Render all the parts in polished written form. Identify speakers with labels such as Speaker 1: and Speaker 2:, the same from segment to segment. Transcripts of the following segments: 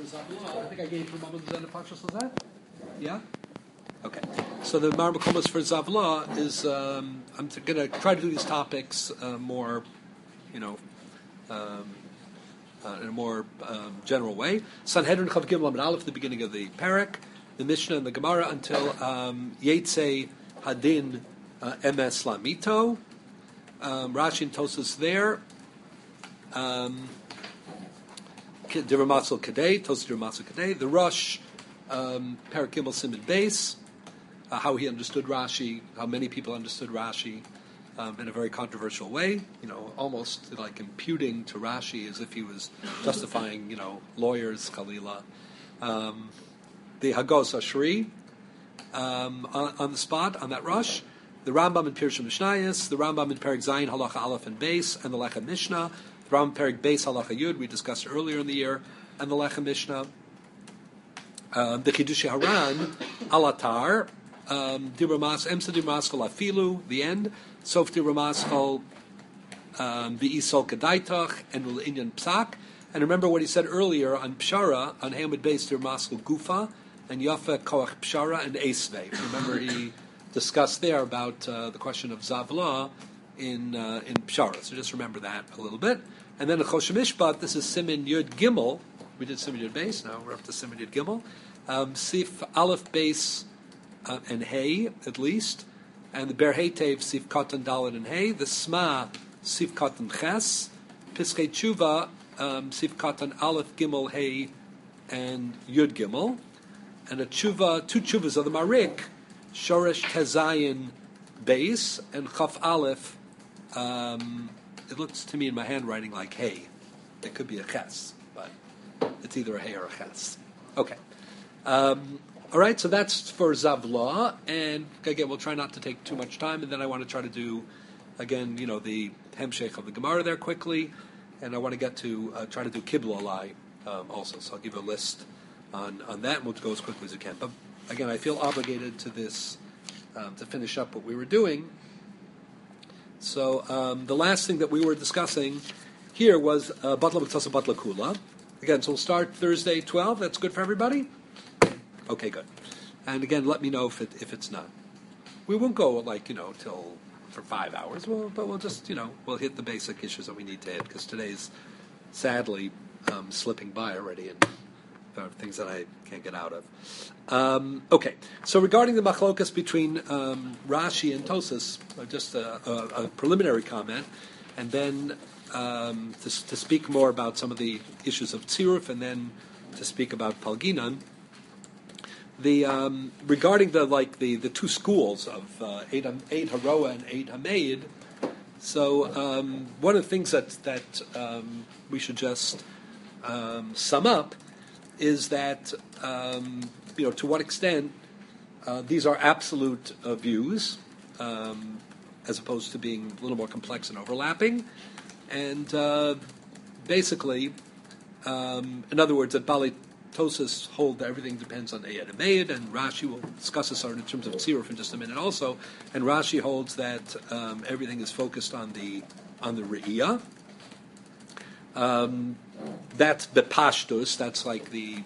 Speaker 1: for Zavla. I think I gave you Mamad Zen Pachas that. Yeah? Okay. So the Marmakomas for Zavla is, I'm going to try to do these topics more, in a more general way. Sanhedrin Chav Gimel Amud Aleph, the beginning of the Perek, the Mishnah and the Gemara until Yetzei Hadin Emes Lamito. Rashi and Tosas there. Diramatzel Kadei, Tosas Diramatzel Kadei. The Rosh, Perek Gimel Siman Beis. How he understood Rashi, how many people understood Rashi in a very controversial way, almost like imputing to Rashi as if he was justifying, lawyers, Khalila. The Hagos Ashri on the spot, on that rush. The Rambam in Pirush Mishnayos, the Rambam in Perek Zayin, Halacha Aleph and Beis, and the Lechem Mishnah. The Rambam Perek Beis, Halacha Yud, we discussed earlier in the year, and the Lechem Mishnah. The Chidushei Haran, Alatar, Diramas, Emsa Diramaskel Afilu, the end. Sof Diramaskel, the Isol Kedaitach, and the Inyan Psak. And remember what he said earlier on Pshara, on Hamid Beis Diramaskel Gufa, and Yafa Koach Pshara, and Esvei. Remember he discussed there about the question of Zavla in Pshara. So just remember that a little bit. And then the Choshen Mishpat, this is Siman Yud Gimel. We did Siman Yud Beis, now we're up to Siman Yud Gimel. Sif Aleph Beis and Hey, at least. And the Ber Heitev, Sif Katan Dalet and Hey. The Sma, Sif Katan Ches. Piskei Tshuva, Sif Katan Aleph Gimel Hey and Yud Gimel. And a Tshuva, two Tshuvas of the Marik, Shoresh Tezayin Beis and Chaf Aleph. It looks to me in my handwriting like Hey. It could be a Ches, but it's either a Hey or a Ches. Okay. All right, so that's for Zavla, and again, we'll try not to take too much time, and then I want to try to do, again, the Hemshech of the Gemara there quickly, and I want to get to, try to do Kibla Alai also, so I'll give you a list on that, and we'll go as quickly as we can. But again, I feel obligated to this, to finish up what we were doing. So the last thing that we were discussing here was Batla B'Tasa Batla Kula. Again, so we'll start Thursday 12, that's good for everybody? Okay, good. And again, let me know if it's not. We won't go till for 5 hours. But we'll just we'll hit the basic issues that we need to hit because today's sadly slipping by already, and there are things that I can't get out of. Okay, so regarding the machlokas between Rashi and Tosas, just a preliminary comment, and then to speak more about some of the issues of tziruf, and then to speak about Palginan. Regarding the two schools of Eid Haroa and Eid Hameid, so one of the things that we should just sum up is that to what extent these are absolute views as opposed to being a little more complex and overlapping, and basically, in other words, that Bali Tosas hold that everything depends on Eid Hameid, and Rashi will discuss this in terms of Tziruf in just a minute also. And Rashi holds that everything is focused on the Re'iyah. That's Bepashtus. That's like the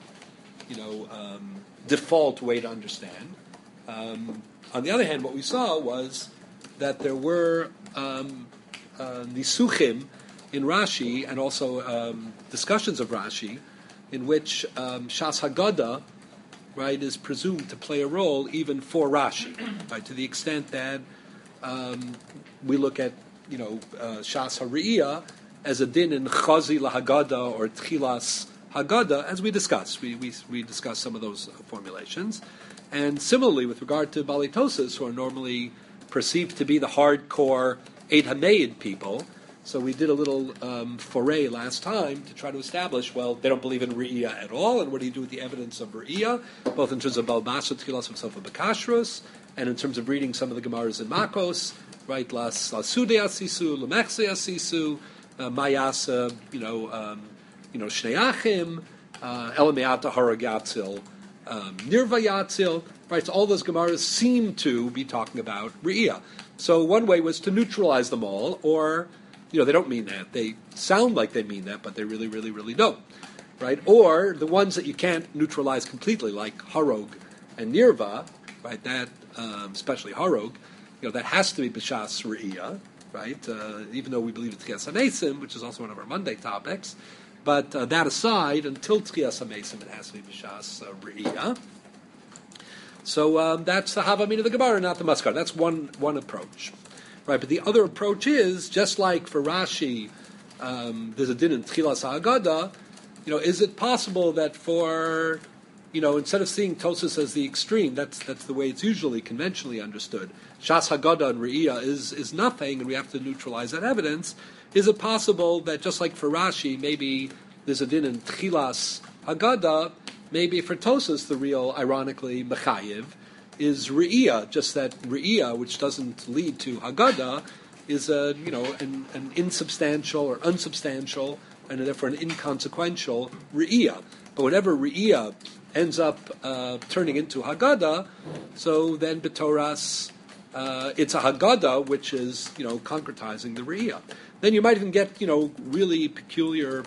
Speaker 1: default way to understand. On the other hand, what we saw was that there were nisuchim in Rashi and also discussions of Rashi in which Shas Haggadah, right, is presumed to play a role even for Rashi, right, to the extent that we look at, Shas HaRe'iyah as a din in Chazi LaHaggadah or Tchilas Haggadah, as we discussed. We discussed some of those formulations. And similarly, with regard to Bali Tosas, who are normally perceived to be the hardcore Eid Hameid people, so we did a little foray last time to try to establish, well, they don't believe in Re'iyah at all, and what do you do with the evidence of Re'iyah, both in terms of Balbasa, Tchilas, and Sofa Bekashrus, and in terms of reading some of the Gemaras in Makos, right, Las Sude Asisu, Lemechse Asisu, Mayasa, Shnei Achim, Elameata Haragatzil, Nirva Yatzil, right, so all those Gemaras seem to be talking about Re'iyah. So one way was to neutralize them all, or they don't mean that. They sound like they mean that, but they really, really, really don't. right? Or the ones that you can't neutralize completely, like Harog and Nirva, right? That, especially Harog, that has to be B'shas Re'iyah, right? Even though we believe it's Tchias HaMesim, which is also one of our Monday topics. But that aside, until Tchias HaMesim, it has to be B'shas Re'iyah. So that's the Havamina of the Gemara, not the Maskar. That's one approach, right? But the other approach is, just like for Rashi, there's a din in Tchilas HaHaggadah, is it possible that for, instead of seeing Tosas as the extreme, that's the way it's usually conventionally understood, Shas Haggadah and Re'iyah is nothing, and we have to neutralize that evidence. Is it possible that just like for Rashi, maybe there's a din in Tchilas Haggadah, maybe for Tosas the real, ironically, Mechayiv, is Re'iyah, just that Re'iyah, which doesn't lead to Haggadah, is an insubstantial or unsubstantial, and therefore an inconsequential Re'iyah. But whenever Re'iyah ends up turning into Haggadah, so then B'Toras, it's a Haggadah which is, concretizing the Re'iyah. Then you might even get, really peculiar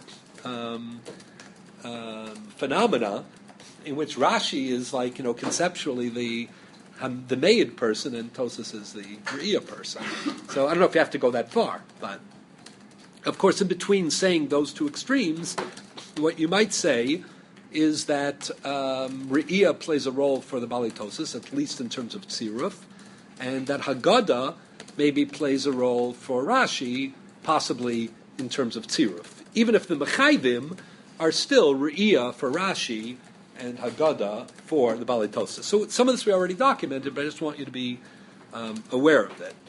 Speaker 1: phenomena in which Rashi is like, conceptually the Meid person and Tosas is the Re'iyah person. So I don't know if you have to go that far, but of course in between saying those two extremes, what you might say is that Re'iyah plays a role for the Bali Tosas, at least in terms of Tziruf, and that Haggadah maybe plays a role for Rashi, possibly in terms of Tziruf. Even if the Mechayvim are still Re'iyah for Rashi and Haggadah for the Bali Tosas. So some of this we already documented, but I just want you to be aware of it.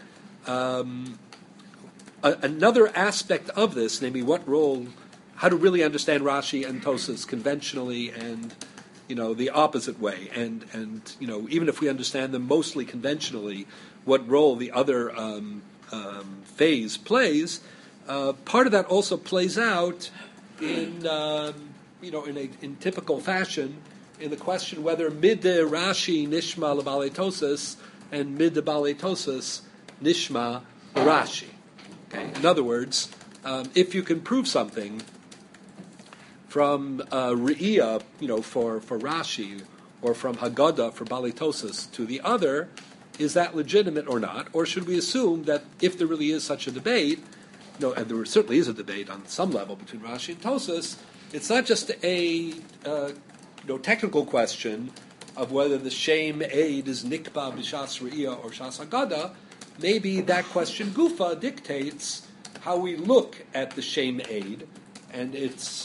Speaker 1: Another aspect of this, namely what role, how to really understand Rashi and Tosas conventionally and the opposite way, and even if we understand them mostly conventionally, what role the other phase plays. Part of that also plays out in in typical fashion in the question whether mid Rashi nishma lebale Tosas and mid bale Tosas nishma Rashi. Okay, in other words, if you can prove something from Re'iyah, for Rashi, or from Haggadah for Bali Tosas to the other, is that legitimate or not? Or should we assume that if there really is such a debate, and there certainly is a debate on some level between Rashi and Tosas, it's not just a technical question of whether the Shem Eid is Nikba b'Shas Re'iyah or Shas Haggadah. Maybe that question Gufa dictates how we look at the Shem Eid and its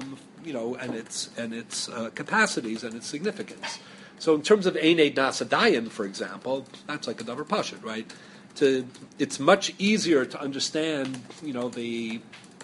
Speaker 1: its capacities and its significance. So in terms of Ein Eid Nasadayan, for example, that's like a Davar Pashut, right? It's much easier to understand, the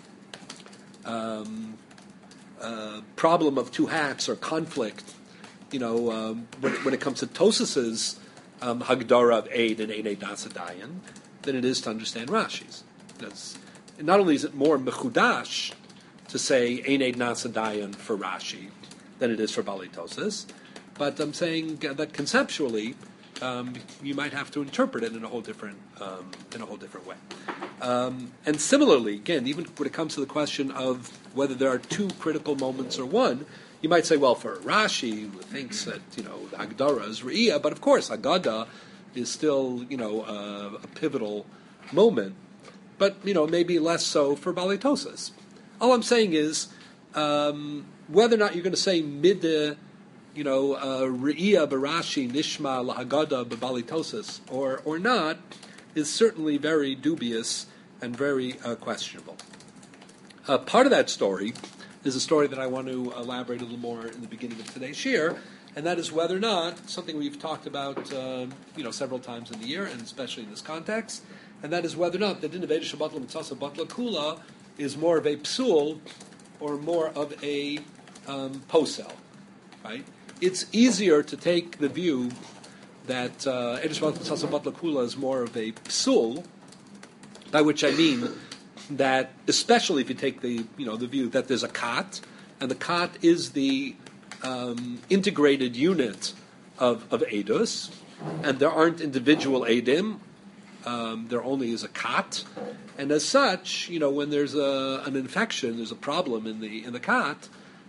Speaker 1: problem of two hats or conflict, when it comes to Tosas's Hagdara of Eid and Ein Eid Nasadayan, than it is to understand Rashi's. Not only is it more mechudash to say Ein Eid Nasadayan for Rashi than it is for Bali Tosas, but I'm saying that conceptually you might have to interpret it in a whole different way. And similarly, again, even when it comes to the question of whether there are two critical moments or one, you might say, well, for Rashi, who thinks that the Hagdara is Re'iyah, but of course Haggadah is still a pivotal moment, but maybe less so for Bali Tosas. All I'm saying is whether or not you're going to say mid Re'iyah b'Rashi nishma lahagada b'Bali Tosas or not is certainly very dubious and very questionable. Part of that story is a story that I want to elaborate a little more in the beginning of today's shir, and that is whether or not, something we've talked about several times in the year, and especially in this context, and that is whether or not the din of Eidah Shabbatla Mitzasa Batla Kula is more of a psul or more of a posel, right? It's easier to take the view that Eidah Shabbatla Mitzasa Batla Kula is more of a psul, by which I mean that, especially if you take the view that there's a kat, and the kat is the integrated unit of Eidus, and there aren't individual Eidim, there only is a kat, and as such, when there's an infection, there's a problem in the kat,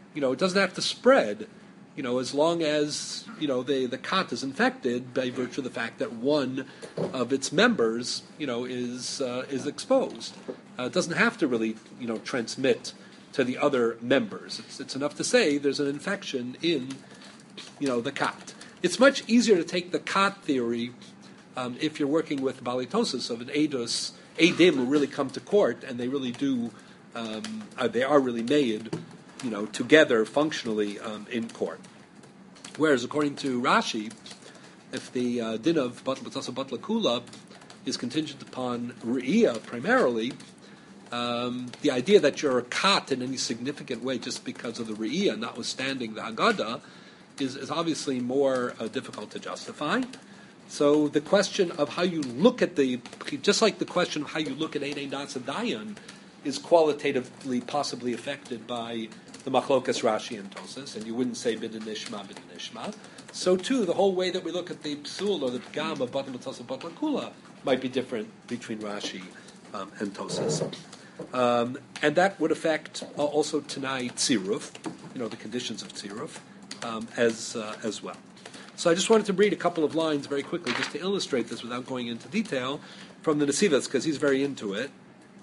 Speaker 1: it doesn't have to spread, as long as, the kat is infected by virtue of the fact that one of its members, is exposed. It doesn't have to really, transmit to the other members. It's enough to say there's an infection in, the kat. It's much easier to take the kat theory if you're working with balitosis of an edus, edim who really come to court and they really do, they are really made, together functionally in court. Whereas according to Rashi, if the din of batla kula is contingent upon re'iyah primarily, the idea that you're a kat in any significant way just because of the re'iyah, notwithstanding the Haggadah, is obviously more difficult to justify. So the question of how you look at just like the question of how you look at Ein Das Dayan is qualitatively possibly affected by the Machlokas Rashi and Tosas, and you wouldn't say Bidin Nishma. So too, the whole way that we look at the Psul or the Pgam of Batla Mitzasa Batla Kula might be different between Rashi and Tosas. And that would affect also Tanai Tziruf, the conditions of Tziruf, as well. So I just wanted to read a couple of lines very quickly just to illustrate this without going into detail from the Nesivos, because he's very into it.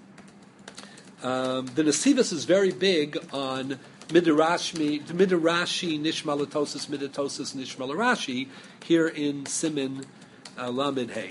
Speaker 1: The Nesivos is very big on Midirashi Nishma Latosis Midatosis Nishma Rashi here in Simin Lamed Hey.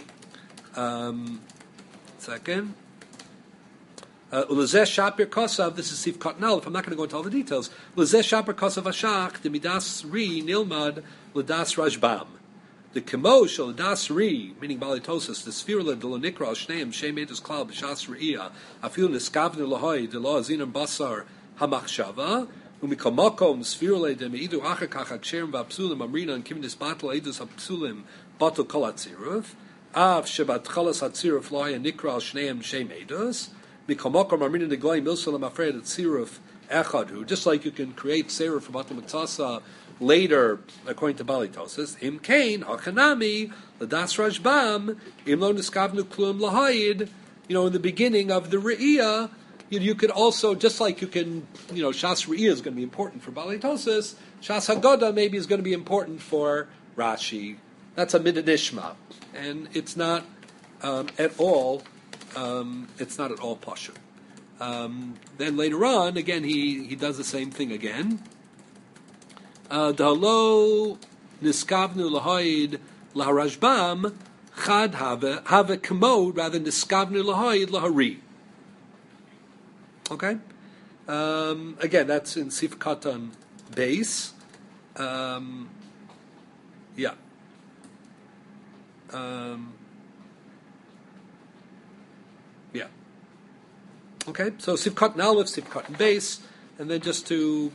Speaker 1: Second. Ulezeh Shapir Kosav, this is Sif Kotnal, if I'm not going to go into all the details. Ulezeh Shapir Kosav Ashach, the Midas Ri Nilmad Ladas Rajbam. The Kemosh Ladas Ri, meaning Balitosis, the Sphirla de Lonikra Shneim, Shemetus Klal, Bishas Re'ia, Afil Niskavnu Lahoy, de Lo Azinam Basar Hamachshava, Umikomokom, Sphirle de Meidu Achakach Aksherim Vapsulim, Amrina, and Kivnis Batal Edus Hapsulim, Batal Kolatziruf, Av Shebat Chalas Hatziruf Loya Nikra Shneim Shemedus, Mikomokom Amrina de Goy Milsalam Afred at Siruf Echadu, just like you can create Serif from Batal Mitzasa later, according to Balitosis, Im Kain, Hachanami, Ladas Rajbam, Im Lo Niskavnu Klum Lahayid, in the beginning of the Re'iyah, you could also, just like you can, Shas Re'iyah is going to be important for Balitosis, Shas Haggadah maybe is going to be important for Rashi. That's a Midinishma. And it's not at all pashut. Then later on, again, he does the same thing again. Dalo niskavnu lahoid laharajbam chad have kemod rather niskavnu lahoid lahari. Okay, again that's in Sif Katan base. Yeah. Yeah. Okay, so Sif Katan Aleph, Sif Katan base, and then just to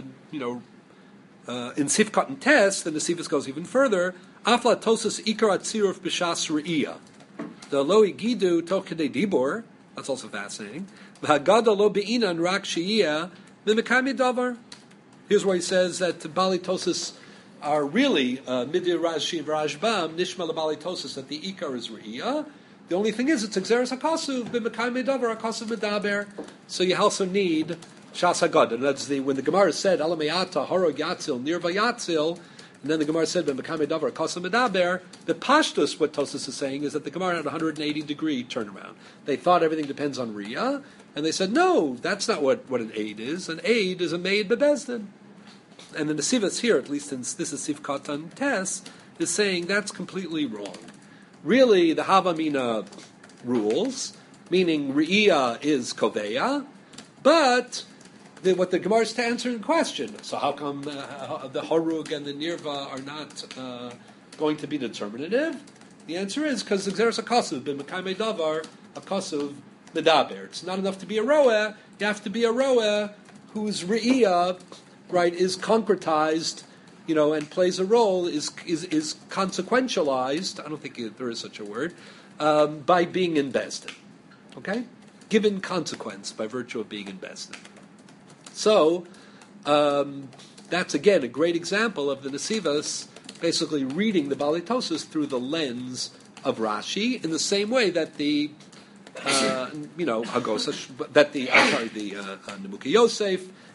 Speaker 1: in Sifkat and Tes, the Nesivos goes even further. Afla Tosas Ikar Atziruf B'Shas Re'iyah. The Loi Gidu Tokede Dibor. That's also fascinating. V'Haggadah Lo Be'inan Rak She'iyah V'Mekami Davar. Here's where he says that Bali Tosas are really Midir Rashi Rajbam Nishma LeBali that the Ikar is Re'iyah. The only thing is it's Exeris HaKasuv B'Mekami Davar HaKasuv Medaber. So you also need Shas Haggadah, and that's when the Gemara said Alameyata Harog Yatzil Nirva Yatzil, and then the Gemara said B'Mekame Davar Kasa Medaber. The Pashtus, what Tosas is saying, is that the Gemara had a 180-degree turnaround. They thought everything depends on Riyah, and they said no, that's not what an aid is. An aid is a maid bebezdin. And the Nesivos here, at least in this is Sif Katan Tes, is saying that's completely wrong. Really, the Havamina rules, meaning Riyah is Koveya, but what the Gemara is to answer in question. So how come the Harug and the Nirva are not going to be determinative? The answer is because the Xeris HaKasuv, B'Mekame Davar, HaKasuv Medaber. It's not enough to be a Roeh, you have to be a Roeh whose Re'iyah, right, is concretized, and plays a role, is consequentialized, I don't think there is such a word, by being in Bezdin. Okay? Given consequence by virtue of being in Bezdin. So, that's again a great example of the Nesivos basically reading the Balitosis through the lens of Rashi in the same way that the Hagosa, the Nemuka Yosef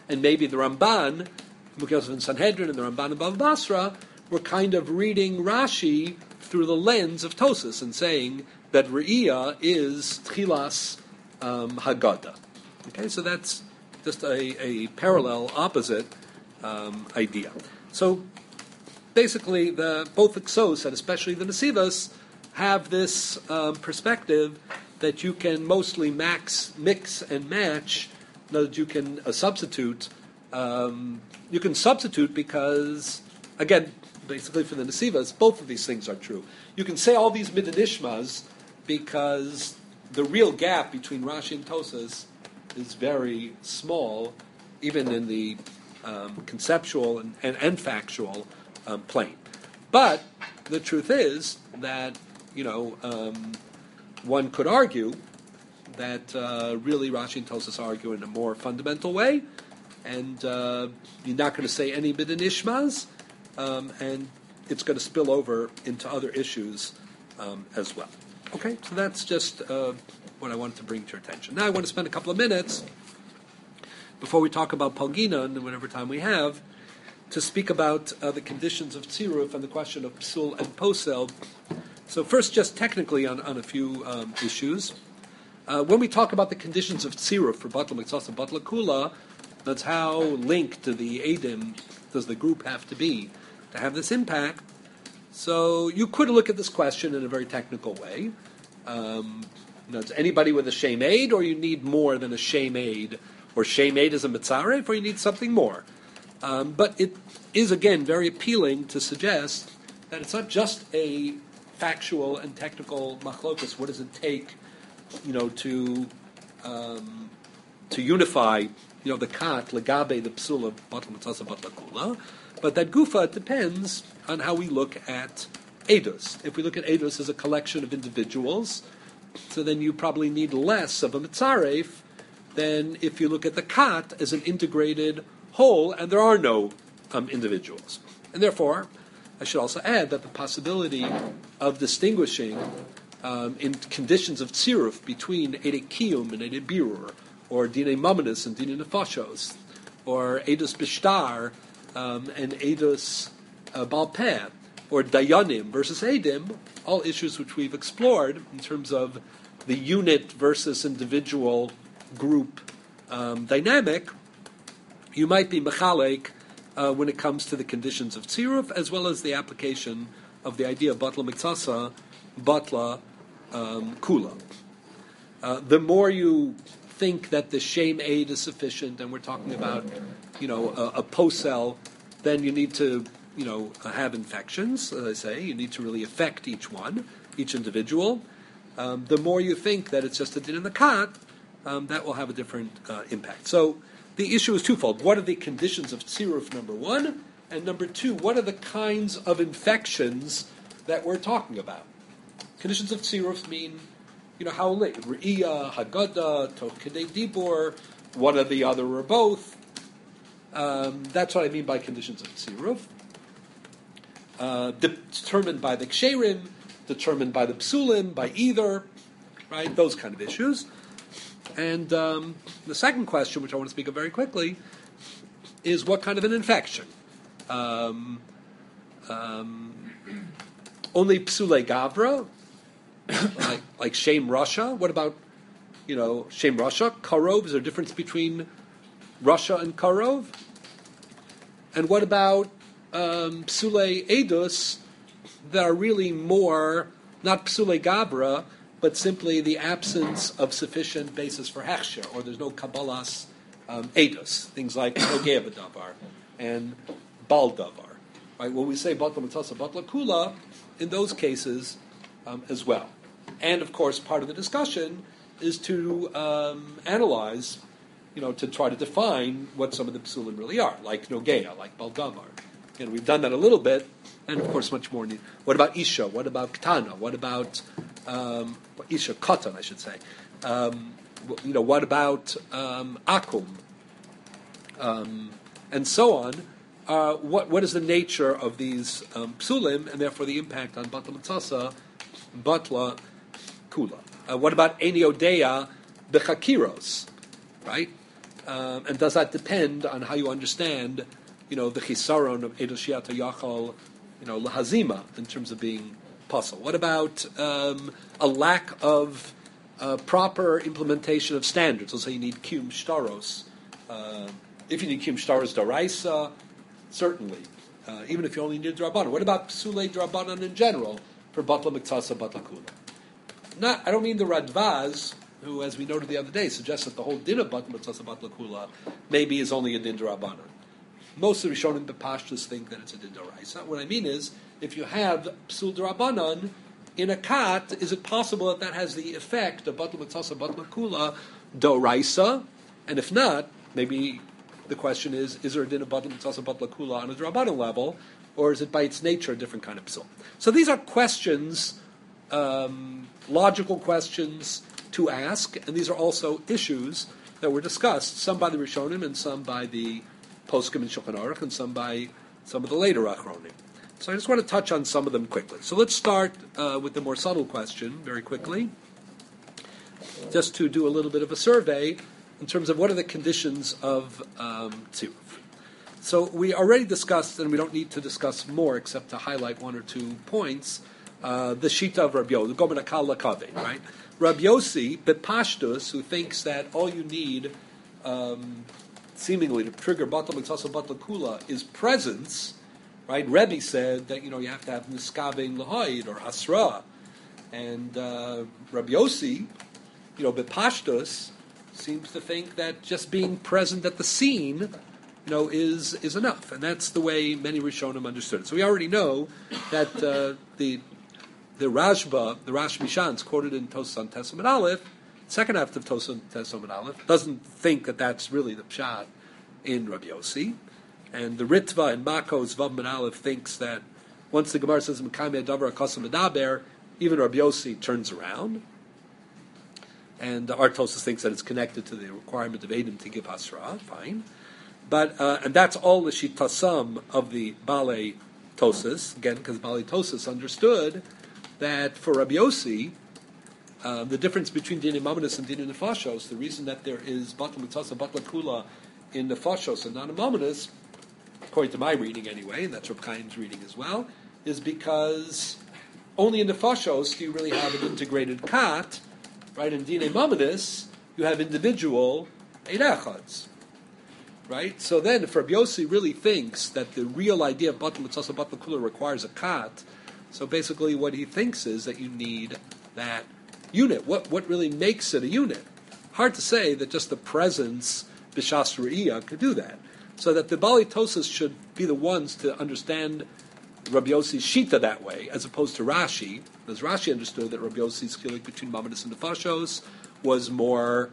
Speaker 1: And maybe the Ramban, Yosef and Sanhedrin, and the Ramban and Bava Basra were kind of reading Rashi through the lens of Tosas and saying that Re'iyah is Tchilas Haggadah. Okay, so that's just a parallel, opposite idea. So basically, both the Ksos and especially the Nesivos have this perspective that you can mostly mix and match, that you can substitute. You can substitute because, again, basically for the Nesivos, both of these things are true. You can say all these Midanishmas because the real gap between Rashi and Tosas is very small, even in the conceptual and factual plane. But the truth is that, one could argue that really Rashi and Tosas argue in a more fundamental way, and you're not going to say any Bidin Ishmas, and it's going to spill over into other issues as well. Okay, so that's just what I wanted to bring to your attention. Now I want to spend a couple of minutes, before we talk about Palgina and whatever time we have, to speak about the conditions of Tziruf and the question of Psul and Posel. So first, just technically on a few issues. When we talk about the conditions of Tziruf for Batla Mitzvah and Batla Kula, that's how linked to the Eidim does the group have to be to have this impact. So you could look at this question in a very technical way. It's anybody with a Shem Aid, or you need more than a Shem Aid, or Shem Aid is a Mitzaref, or you need something more. But it is, again, very appealing to suggest that it's not just a factual and technical machlokus. What does it take, to unify, the kat, legabe, the psula, batla mitzasa, batla kula, but that gufa depends on how we look at edus. If we look at edus as a collection of individuals, so then you probably need less of a mitzaref than if you look at the kat as an integrated whole, and there are no individuals. And therefore, I should also add that the possibility of distinguishing in conditions of tziruf between Eidei Kiyum and Eidei Birur, or Dinei Mamanis and Dinei Nefashos, or Eidus Bishtar and Eidus Balpeh, or Dayanim versus Eidim, all issues which we've explored in terms of the unit versus individual group dynamic. You might be mechalek when it comes to the conditions of tziruf, as well as the application of the idea of batla mitzasa, batla kula. The more you think that the Shem Aid is sufficient, and we're talking about, a posel, then you need to, have infections, as I say. You need to really affect each individual. The more you think that it's just a din in the kat, that will have a different impact. So the issue is twofold. What are the conditions of tziruf, number one? And number two, what are the kinds of infections that we're talking about? Conditions of tziruf mean, how late? Re'iyah, Haggadah, Tov Kedei Dibur, one or the other or both. That's what I mean by conditions of tziruf. Determined by the ksherim, determined by the psulim, by either, right? Those kind of issues. And the second question, which I want to speak of very quickly, is what kind of an infection? Only psule gavra, like Shem Russia. What about, Shem Russia? Karov, is there a difference between Russia and Karov? And what about psule edus that are really more, not psule gavra, but simply the absence of sufficient basis for hechsher, or there's no kabbalas edus, things like nogea b'davar and bal davar. Right? When we say batla mitzasa, batla kula, in those cases as well. And of course, part of the discussion is to analyze, to try to define what some of the psulim really are, like nogea, like bal davar. And we've done that a little bit, and of course much more. What about isha? What about ktana? What about isha katan? I should say. What about akum? And so on. What is the nature of these psulim, and therefore the impact on batla mitzasa, batla kula? What about eniodea bechakiros? Right? And does that depend on how you understand, the chisaron of Edel Shiata Yachal, lahazima, in terms of being puzzle? What about a lack of proper implementation of standards? Let's say you need kiyum shtaros. If you need kiyum shtaros daraisa, certainly. Even if you only need drabanan. What about psulei drabanan in general for batla miktasa batla kula? I don't mean the Radvaz, who, as we noted the other day, suggests that the whole din of batla miktasa batla kula maybe is only a din drabanan. Most of the Rishonim Bepashtus think that it's a din daraisa. What I mean is, if you have psul drabanan in a kat, is it possible that has the effect of batla miktasa batla kula daraisa? And if not, maybe the question is there a din of batla mitzvah batla kula on a drabanan level, or is it by its nature a different kind of psul? So these are questions, logical questions to ask, and these are also issues that were discussed, some by the Rishonim and some by the Poskim and Shulchan Aruch, and some by some of the later Achronim. So I just want to touch on some of them quickly. So let's start with the more subtle question very quickly, just to do a little bit of a survey in terms of what are the conditions of tziruf. So we already discussed, and we don't need to discuss more except to highlight one or 2 points, the Shita of Rabbi Yossi, the Gomen Akal Lakave, right? Rabbi Yossi, Bepashtus, who thinks that all you need, seemingly to trigger Batal Mitzvah Batal Kula, is presence, right? Rebbe said that, you have to have Niskavein Lahaid or Asra. And Rabbi Yossi, Bepashtus, seems to think that just being present at the scene, is enough, and that's the way many Rishonim understood it. So we already know that the Rashba, the Rash Mishans quoted in Tosas on Testament Aleph, second half of Tosas on Testament Aleph, doesn't think that that's really the pshat in Rabbi Yossi, and the Ritva in Makos Vav Ben Aleph thinks that once the Gemara says Mekayim Davar Akasam Medaber, even Rabbi Yossi turns around. And Artosis thinks that it's connected to the requirement of Edom to give Hasra, fine. But, and that's all the Shitasam of the Balei Tosis, again, because Balei Tosis understood that for Rabbi Yossi, the difference between Din Mamonis and Din Nefashos, the reason that there is Batla Mitzasa, Batla Kula in Nefashos and not in Mamonis, according to my reading anyway, and that's Reb Chaim's reading as well, is because only in Nefashos do you really have an integrated kat. Right, in Dinei Mamonis, you have individual Eirechads. Right? So then, if Rabbi Yossi really thinks that the real idea of Batal Mitzvah Batal Kula requires a kat, so basically what he thinks is that you need that unit. What really makes it a unit? Hard to say that just the presence, B'Shas Re'iyah, could do that. So that the Bali Tosas should be the ones to understand Rabbi Yossi's Shita that way, as opposed to Rashi, because Rashi understood that Rabbi Yossi's chiluk between Mamonis and Nefashos was more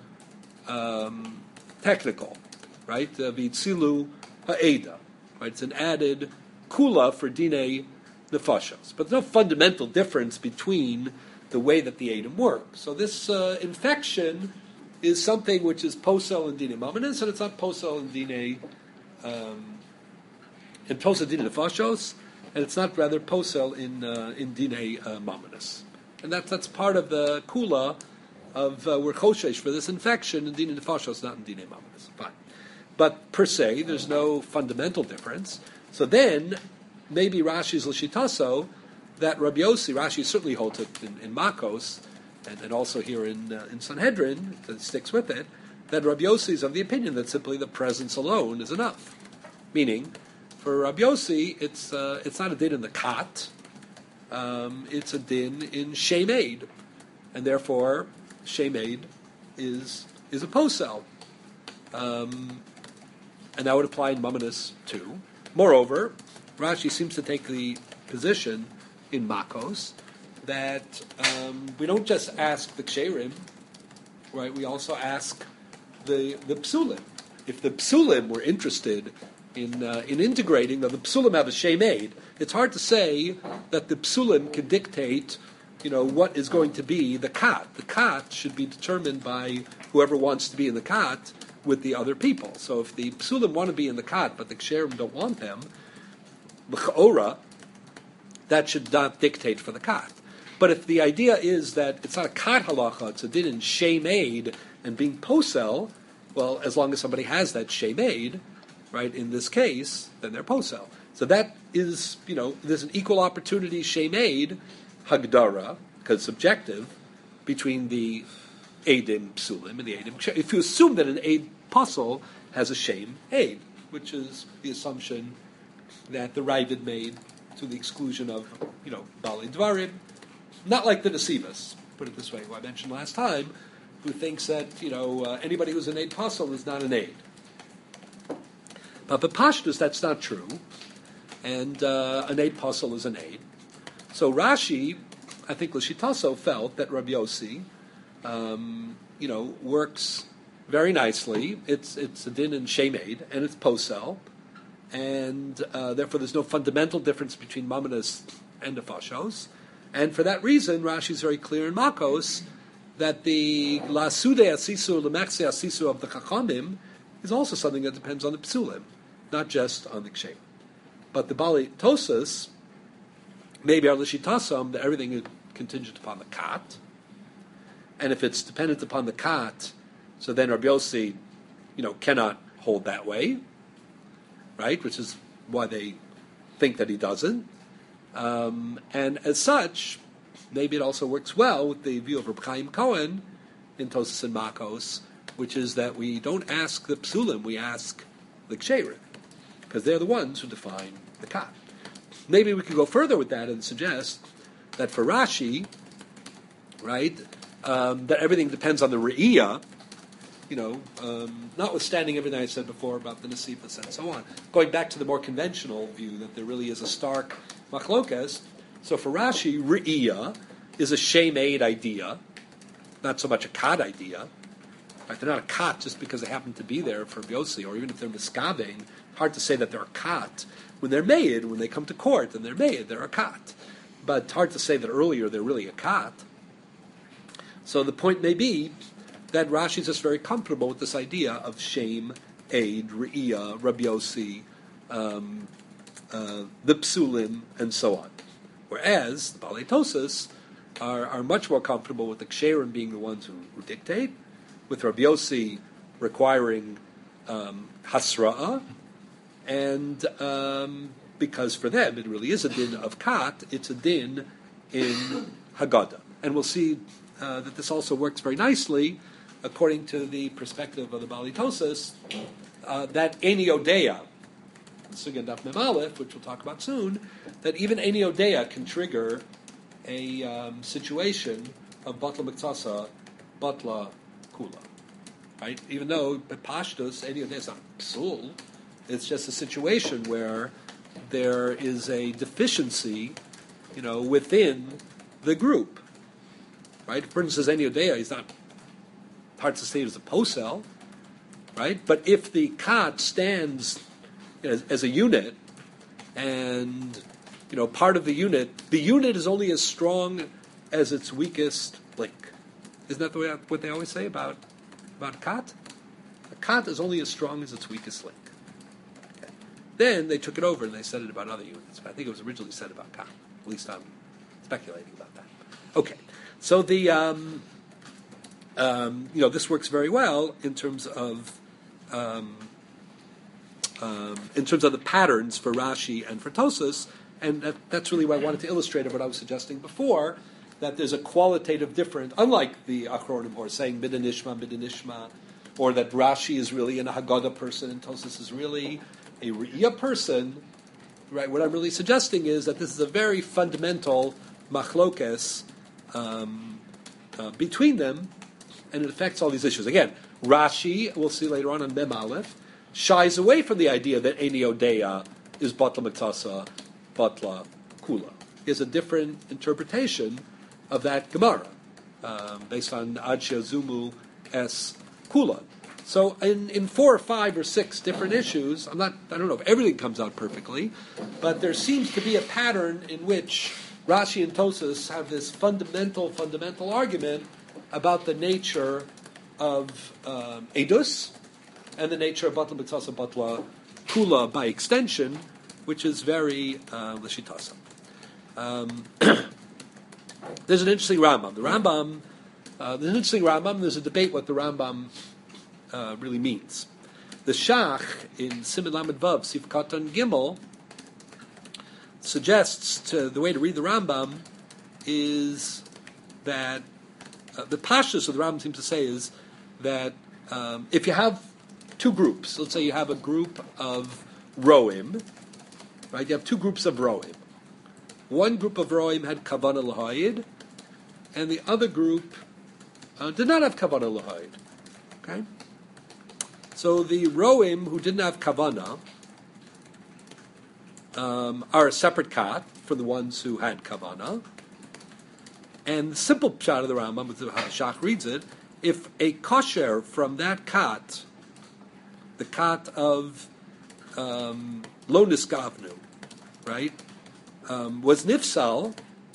Speaker 1: technical, right? V'itzilu ha'eda, right? It's an added kula for dinei Nefashos, but there's no fundamental difference between the way that the Edom work. So this infection is something which is posel in dinei Mamonis, and it's not posel in dinei in posel dinei Nefashos. And it's not rather posel in Dinei Mamonis. And that's part of the kula of we're choshesh for this infection in Dinei Nefashos, not in Dinei Mamonis. Fine. But per se, there's no fundamental difference. So then, maybe Rashi's l'shitaso, that Rabbi Yossi, Rashi certainly holds it in Makos, and also here in Sanhedrin, that sticks with it, that Rabbi Yossi is of the opinion that simply the presence alone is enough. Meaning, for Rabbi Yossi, it's not a din in the kat, it's a din in shemed, and therefore shemed is a posel, and that would apply in Mamonis too. Moreover, Rashi seems to take the position in Makos that we don't just ask the ksherim, right? We also ask the psulim. If the psulim were interested in integrating, though the psulim have a shemed, it's hard to say that the psulim can dictate, what is going to be the kat. The kat should be determined by whoever wants to be in the kat with the other people. So if the psulim want to be in the kat, but the ksherim don't want them, l'cha'ora, that should not dictate for the kat. But if the idea is that it's not a kat halacha, it's a din in shemed and being posel, Well, as long as somebody has that shemed, right, in this case, then they're posel. So that is, there's an equal opportunity shemed, hagdara, because it's subjective, between the Eidim Psulim and the Eidim Ksherim. If you assume that an Eid Posel has a Shem Eid, which is the assumption that the Ravid made to the exclusion of, Bali Dvarim, not like the Nesivas, put it this way, who I mentioned last time, who thinks that, anybody who's an Eid Posel is not an Eid. But Pashtus, that's not true, and an Eid Posel is an Eid. So Rashi, I think Lashitaso, felt that Rabbi Yossi, works very nicely. It's a din in shemed, and it's posel, and therefore there's no fundamental difference between Mamonas and Nefashos. And for that reason, Rashi is very clear in Makos that the Lasude Asisur, Lemechse Asisur of the Chachamim is also something that depends on the Psulim, not just on the Kshem. But the Bali Tosas, maybe our Lishitasam, that everything is contingent upon the Kat. And if it's dependent upon the Kat, so then Rabbi Yossi, cannot hold that way, right? Which is why they think that he doesn't. And as such, maybe it also works well with the view of Reb Chaim Cohen in Tosas and Makos, which is that we don't ask the Psulim, we ask the Ksherim, because they're the ones who define the Kat. Maybe we could go further with that and suggest that for Rashi, right, that everything depends on the Re'iyah, notwithstanding everything I said before about the Nesivas and so on. Going back to the more conventional view that there really is a stark machlokes. So for Rashi, Re'iyah is a shemed idea, not so much a Kad idea. Right? They're not a Kat just because they happen to be there for Yossi, or even if they're miskaving. Hard to say that they're a Kat. When they're made, when they come to court and they're made, they're a Kat. But it's hard to say that earlier they're really a Kat. So the point may be that Rashi is just very comfortable with this idea of Shem, Eid, Re'iyah, Rabbi Yossi, the Psulim, and so on. Whereas the Balei Tosas are much more comfortable with the Ksherim being the ones who dictate, with Rabbi Yossi requiring Hasra'ah, and because for them it really is a din of Kat, it's a din in Haggadah. And we'll see that this also works very nicely, according to the perspective of the Balei Tosas, that Eni Odeya, Sugya Daf Mem Aleph, which we'll talk about soon, that even Eni Odeya can trigger a situation of Batla Miktasa, Batla Kula. Right? Even though Pashtus, Eni Odeya is not Psul, it's just a situation where there is a deficiency, within the group. Right? For instance, Eni Odeya is not hard to say as a posel, right? But if the Kat stands as a unit, and part of the unit is only as strong as its weakest link. Isn't that what they always say about Kat? A Kat is only as strong as its weakest link. Okay. Then they took it over and they said it about other units. But I think it was originally said about Kat. At least I'm speculating about that. Okay, so the this works very well in terms of the patterns for Rashi and for Tosas, and that's really what I wanted to illustrate of what I was suggesting before, that there's a qualitative difference, unlike the Achronim who are saying Middanishma, or that Rashi is really an Haggadah person and Tosas is really a Re'iyah person. Right? What I'm really suggesting is that this is a very fundamental machlokes between them, and it affects all these issues. Again, Rashi, we'll see later on Mem Aleph, shies away from the idea that Eni Odeya is Batla Miktasa, Batla Kula. He has a different interpretation of that Gemara, based on Ad Sheazumu Es Kula. So in 4 or 5 or 6 different issues, I don't know if everything comes out perfectly, but there seems to be a pattern in which Rashi and Tosas have this fundamental argument about the nature of Edus and the nature of Batla Miktasa, Batla Kula by extension, which is very Lashitasa. There's an interesting Rambam. There's an interesting Rambam. There's a debate what the Rambam really means. The Shach in Siman Lamed Vav Sif Katan Gimel suggests the way to read the Rambam is that the pashtus of the Rambam seems to say is that if you have two groups, let's say you have a group of Roim, right? You have two groups of Roim. One group of Roim had Kavanah L'Hayid, and the other group did not have Kavanah L'Hayid. Okay? So the Roim who didn't have Kavanah are a separate kat for the ones who had Kavanah. And the simple pshat of the Rambam, with how Shach reads it, if a kosher from that kat, the kat of lo niskavnu, right, was nifsal,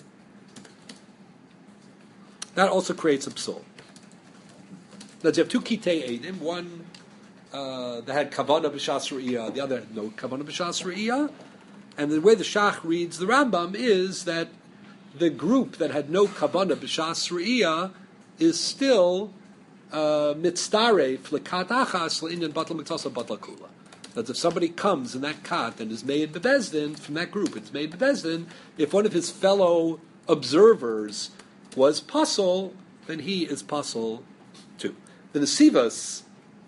Speaker 1: that also creates a psul. Now, you have two kitei edim, one that had kavanah b'shas re'iyah, the other had no kavanah b'shas re'iyah, and the way the Shach reads the Rambam is that the group that had no kavanah b'shas re'iyah is still mitzdaref lekat achas le'inyan batla miktasa batla kula. That if somebody comes in that kat and is made bebezdin from that group, it's made bebezdin. If one of his fellow observers was puzzle, then he is puzzle too. The Nesivos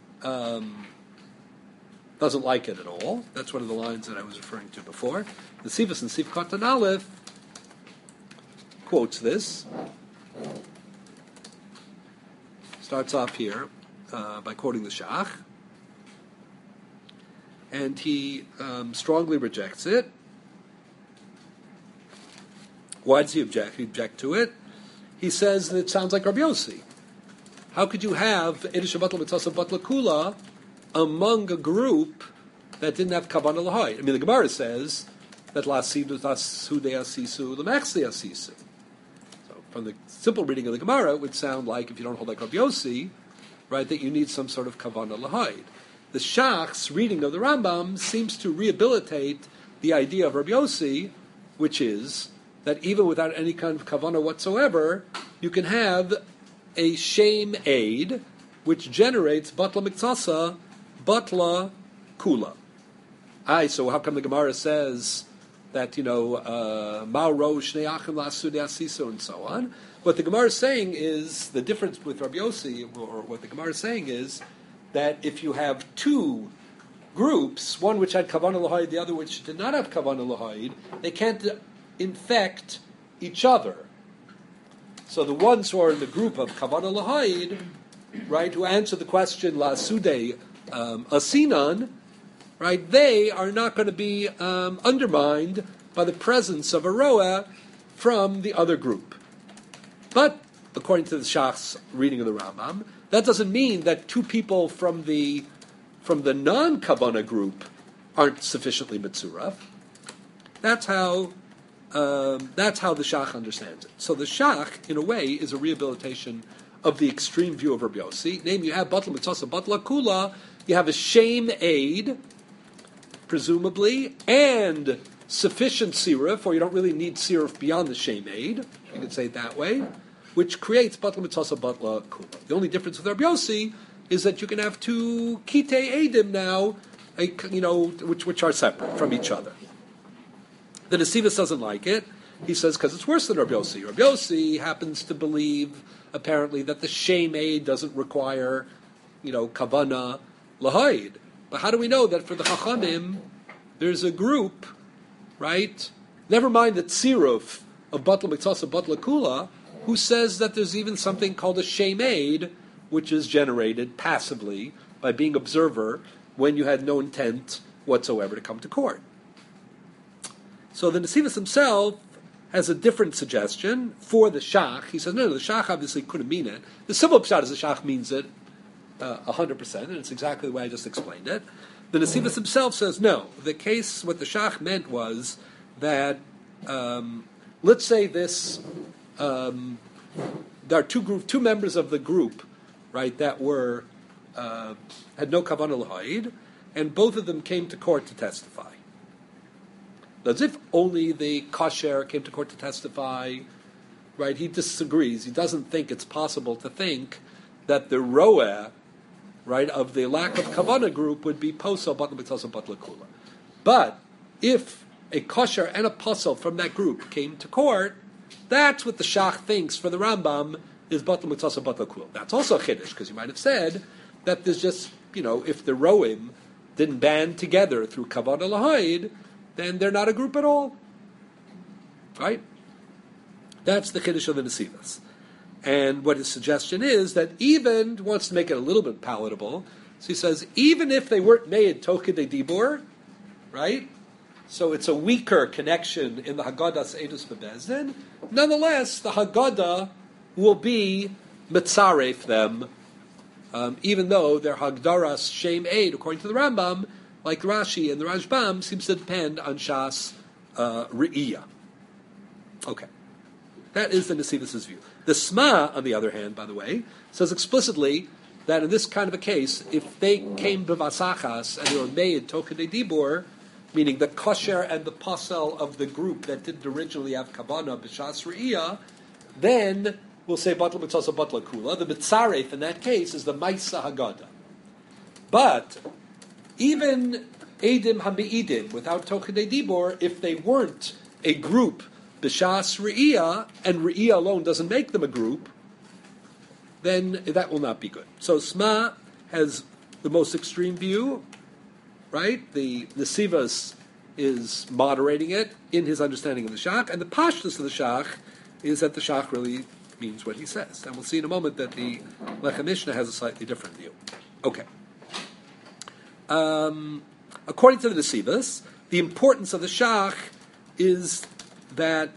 Speaker 1: doesn't like it at all. That's one of the lines that I was referring to before. The Nesivos in Sif Katan Aleph quotes this. Starts off here by quoting the Shach. And he strongly rejects it. Why does he object? He object to it. He says that it sounds like Rabbi Yossi. How could you have Edish Batla Mitzasa Batla Kula among a group that didn't have Kavanah L'Hayid? I mean, the Gemara says that La'asidu Tasude Asisu L'Mechsi Asisu. So, from the simple reading of the Gemara, it would sound like, if you don't hold like Rabbi Yossi, right, that you need some sort of Kavanah L'Hayid. The Shach's reading of the Rambam seems to rehabilitate the idea of Rabbi Yossi, which is that even without any kind of kavanah whatsoever, you can have a shame aid which generates batla miktasa, batla kula. So how come the Gemara says that, ma'ro shnei achim la'asudei asiso and so on? What the Gemara is saying is, the difference with Rabbi Yossi, or what the Gemara is saying is, that if you have two groups, one which had kavanah l'hayid, the other which did not have kavanah l'hayid, they can't infect each other. So the ones who are in the group of kavanah l'hayid, right, who answer the question la'asudei asinan, right, they are not going to be undermined by the presence of a roa from the other group. But according to the Shach's reading of the Rambam, that doesn't mean that two people from the non-kavanah group aren't sufficiently mitzuraf. That's how the Shach understands it. So the Shach, in a way, is a rehabilitation of the extreme view of Rabbi Yossi. Name, you have batla mitzasa, batla kula, you have a shame aid, presumably, and sufficient siruf, or you don't really need siruf beyond the shame aid, you could say it that way, which creates batla mitzasa, batla kula. The only difference with Rabbi Yossi is that you can have two kitei edim now, which are separate from each other. The Nesivos doesn't like it. He says because it's worse than Rabbi Yossi. Rabbi Yossi happens to believe, apparently, that the shame aid doesn't require, kavanah l'hayid. But how do we know that for the Chachamim there's a group, right? Never mind the tziruf of batla mitzasa, batla kula, who says that there's even something called a shame aid, which is generated passively by being observer when you had no intent whatsoever to come to court. So the Nesivos himself has a different suggestion for the Shach. He says, no, the Shach obviously couldn't mean it. The simple pshat is the Shach means it 100%, and it's exactly the way I just explained it. The Nesivos himself says, no, the case, what the Shach meant was that, let's say this, there are two members of the group, right, that were, had no kavanah l'hayid, and both of them came to court to testify. As if only the kosher came to court to testify, right? He disagrees. He doesn't think it's possible to think that the roeh, right, of the lack of kavanah group would be posel batla mitzaso batla kula. But if a kosher and a posel from that group came to court, that's what the shach thinks for the Rambam is batla mitzaso batla kula. That's also a chiddush, because you might have said that there's just, if the roim didn't band together through kavanah lahaid, then they're not a group at all. Right? That's the chiddush of the Nesivos. And what his suggestion is that even, wants to make it a little bit palatable, so he says, even if they weren't made Tokid Dibur, right? So it's a weaker connection in the Haggadah's Edus Bebezdin, nonetheless, the Haggadah will be mitzaref them, even though their Hagdaras Shem Eid, according to the Rambam, like Rashi and the Rashbam, seems to depend on Shas Re'iyah. Okay. That is the Nesivos' view. The Sma, on the other hand, by the way, says explicitly that in this kind of a case, if they came b'vasachas and they were made tokadei dibur, meaning the kosher and the pasel of the group that didn't originally have kavanah b'shas re'iyah, then we'll say batla mitzasa batla kula. The mitzaref in that case is the maisa haggadah. But even edim hami'idim without tokadei dibur, if they weren't a group b'shas re'iyah, and re'iyah alone doesn't make them a group, then that will not be good. So Sma has the most extreme view, right? The Nesivos is moderating it in his understanding of the Shach, and the Pashtus of the Shach is that the Shach really means what he says. And we'll see in a moment that the Lechem Mishnah has a slightly different view. Okay. According to the Nesivos, the importance of the Shach is that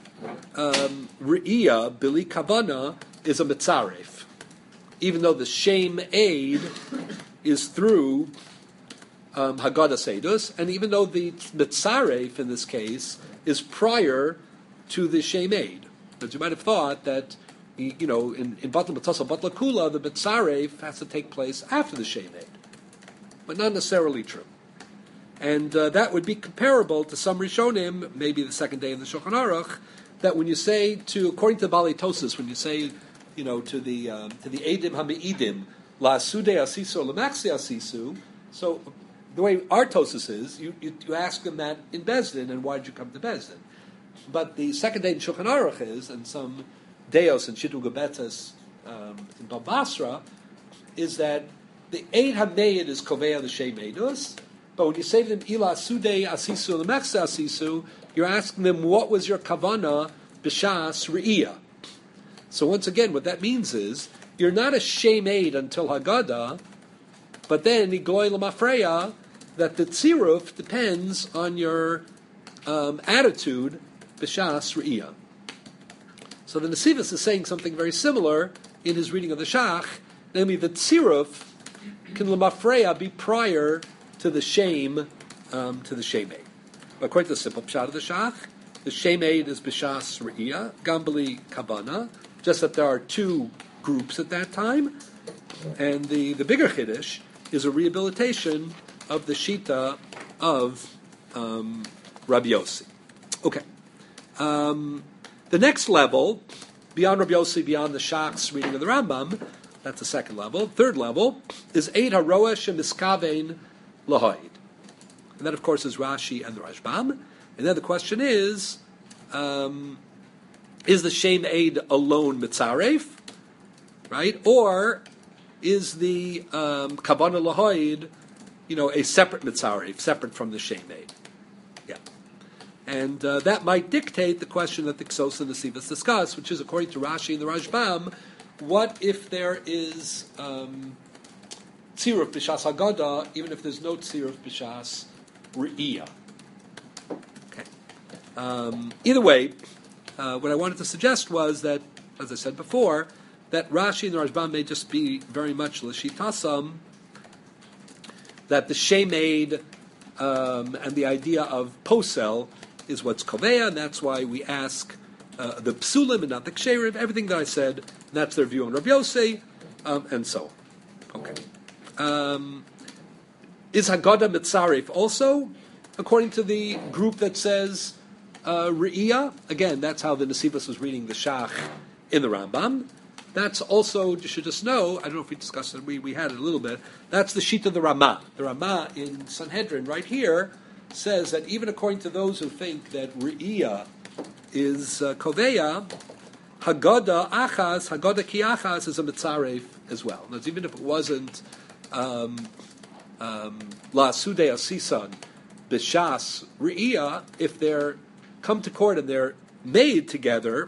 Speaker 1: Re'iyah, Bili Kavana, is a Mitzaref. Even though the Shem Aid is through Haggadah Seidus, and even though the Mitzaref in this case is prior to the Shem Aid. But you might have thought that, in Batla Mitzasa, Batla Kula, the Mitzaref has to take place after the Shem Aid. But not necessarily true. And that would be comparable to some Rishonim, maybe the second day of the Shulchan Aruch, that when you say according to Bali Tosis, when you say, to the Edim HaMe'idim, La Sude Asisu, La Maxi Asisu, so the way our Tosis is, you ask them that in Bezdin, and why did you come to Bezdin? But the second day in Shulchan Aruch is, and some Deos and Shidduch Gebetes in Babasra, is that the Eid HaMe'id is Kovea the Shem Eidus, but when you say to them, Ila Sude Asisu Lemeksa Asisu, you're asking them, what was your kavana b'shas re'iyah? So once again, what that means is, you're not a Shem Eid until Haggadah, but then Igoy Lamafreya, that the tziruf depends on your attitude b'shas re'iyah. So the Nesivos is saying something very similar in his reading of the Shach, namely the tziruf can Lamafreya be prior to the Shem Eid. According to the simple pshat of the Shach, the Shem Eid is b'shas re'iyah, gambali kabana, just that there are two groups at that time, and the bigger chiddush is a rehabilitation of the shita of Rabbi Yossi. Okay. The next level, beyond Rabbi Yossi, beyond the Shach's reading of the Rambam, that's the second level. Third level is Eid HaRoah Shemiskavein Lahaid. And that, of course, is Rashi and the Rashbam. And then the question is the Shem Eid alone Mitzaref, right? Or is the Kavanah Lahaid, a separate Mitzaref, separate from the Shem Eid? Yeah. And that might dictate the question that the Ksos and the Nesivos discuss, which is, according to Rashi and the Rashbam, what if there is Tziruf B'Shas Haggadah, even if there's no Tziruf B'Shas Re'iyah? Okay. Either way, what I wanted to suggest was that, as I said before, that Rashi and the Rashbam may just be very much l'shitasam, that the Shem Eid and the idea of posel is what's kovea, and that's why we ask the psulim and not the ksherim, everything that I said, and that's their view on Rabbi Yossi, and so on. Okay. Is Haggadah Mitzaref also, according to the group that says Re'iyah? Again, that's how the Nesivos was reading the Shach in the Rambam. That's also, you should just know, I don't know if we discussed it, we had it a little bit, that's the sheet of the Ramah. The Ramah in Sanhedrin right here says that even according to those who think that Re'iyah is Koveya, Haggadah Achaz, Haggadah Ki Achaz is a Mitzaref as well. Now, even if it wasn't La Sude Asisan, Bishas, Re'iyah, if they're come to court and they're made together,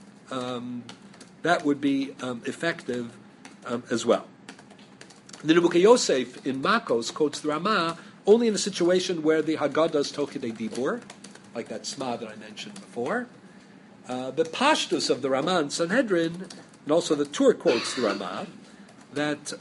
Speaker 1: that would be effective as well. The Nebuchadnezzar Yosef in Makos quotes the Ramah only in a situation where the Haggadah is Tokidei Dibur, like that Sma that I mentioned before. The Pashtus of the Ramah in Sanhedrin, and also the Tur quotes the Ramah, that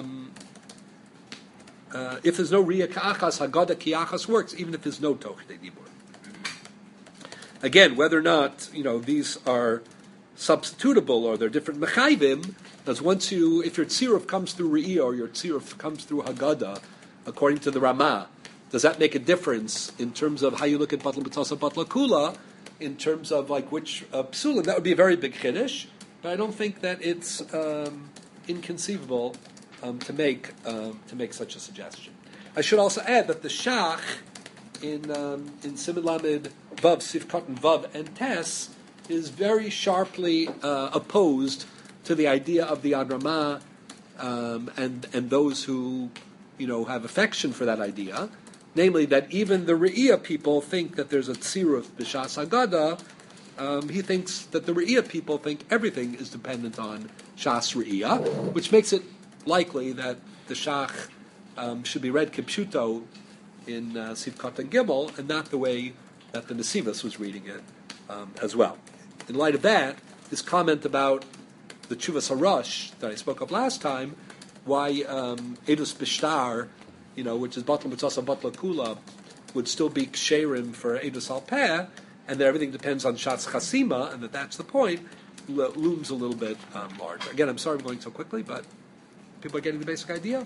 Speaker 1: if there's no Riyah Ka'achas, Haggadah Ki'achas works, even if there's no Tokidei Dibur. Again, whether or not these are substitutable or they're different mechayvim, because if your tziruf comes through Re'iyah or your tziruf comes through Haggadah, according to the Ramah, does that make a difference in terms of how you look at Batla B'tasa, Batla Kula, in terms of like which psulim? That would be a very big chiddush, but I don't think that it's inconceivable to make such a suggestion. I should also add that the Shach in Siman Lamed Vav, Sif Katan Vav, and Tes is very sharply opposed to the idea of the Ad Ramah and those who have affection for that idea, namely that even the Re'iyah people think that there's a tziruf b'shas Haggadah. He thinks that the Re'iyah people think everything is dependent on Shas Re'iyah, which makes it likely that the Shach should be read kipshuto in Sivkot and Gimel, and not the way that the Nesivos was reading it as well. In light of that, this comment about the Chuvas Harash that I spoke of last time, why Edus Bishtar, which is Batla Mitzasa, Batla Kula, would still be Ksherim for Edus Alpeh, and that everything depends on Shatz Chasima, and that's the point, looms a little bit larger. Again, I'm sorry I'm going so quickly, but people are getting the basic idea?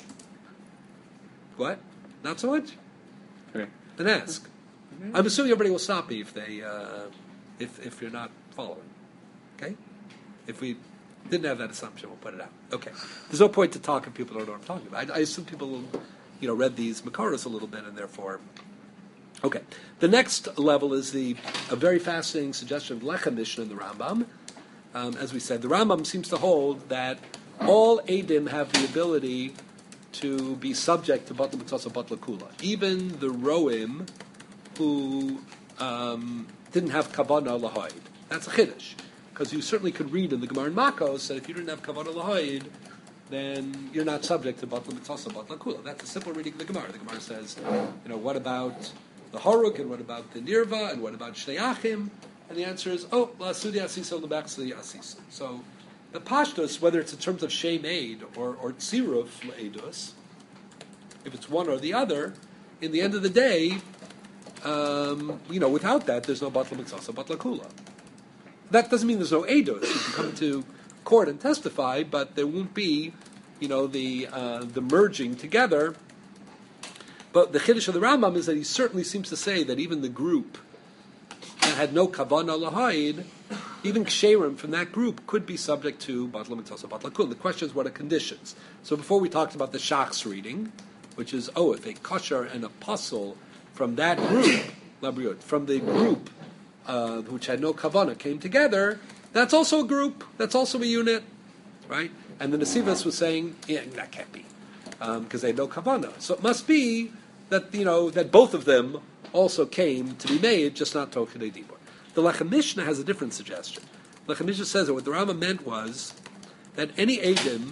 Speaker 1: What? Not so much?
Speaker 2: Okay.
Speaker 1: Then ask. I'm assuming everybody will stop me if they, if you're not following. Okay? If we didn't have that assumption, we'll put it out. Okay. There's no point to talk if people don't know what I'm talking about. I assume people, read these Makaros a little bit, and therefore. Okay. The next level is a very fascinating suggestion of Lechem Mishnah in the Rambam. As we said, the Rambam seems to hold that all Eidim have the ability to be subject to Batla B'tasa, Batla Kula. Even the Roim who didn't have Kavanah Lahaid. That's a Chiddush. Because you certainly could read in the Gemara in Makos that if you didn't have Kavanah Lahaid, then you're not subject to Batla B'tasa, Batla Kula. That's a simple reading of the Gemara. The Gemara says, what about the Haruk, and what about the Nirva, and what about Shnei Achim? And the answer is, La Sudi Asisa, Lebach Asisa. So, the Pashtus, whether it's in terms of Shem Eid or Tziruf Le'edus, if it's one or the other, in the end of the day, without that, there's no Batla Mitzasa, Batla Kula. That doesn't mean there's no Eidos. You can come to court and testify, but there won't be, the merging together. But the Chiddush of the Rambam is that he certainly seems to say that even the group that had no Kavanah Lahaid, even Ksherim from that group could be subject to Batla Mitzasa, Batla Kula. The question is, what are conditions? So before we talked about the Shach's reading, which is, if a kosher and a puzzle from that group, from the group which had no kavanah came together, that's also a group, that's also a unit, right? And the Nesivos was saying, that can't be, because they had no kavanah. So it must be that, that both of them also came to be made, just not Tokidei Dibur. The Lechem Mishnah has a different suggestion. Lechem Mishnah says that what the Rambam meant was that any Eidim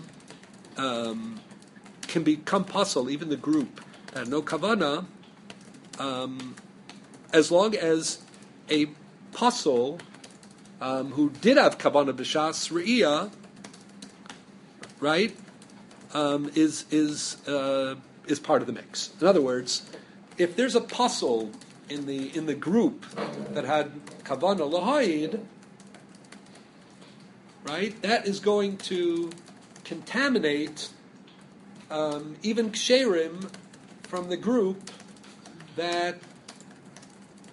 Speaker 1: can become puzzle, even the group that had no kavanah, as long as a puzzle who did have kavanah b'shas re'iyah, right, is part of the mix. In other words, if there's a puzzle in the group that had kavanah lahaid, right, that is going to contaminate even ksherim from the group that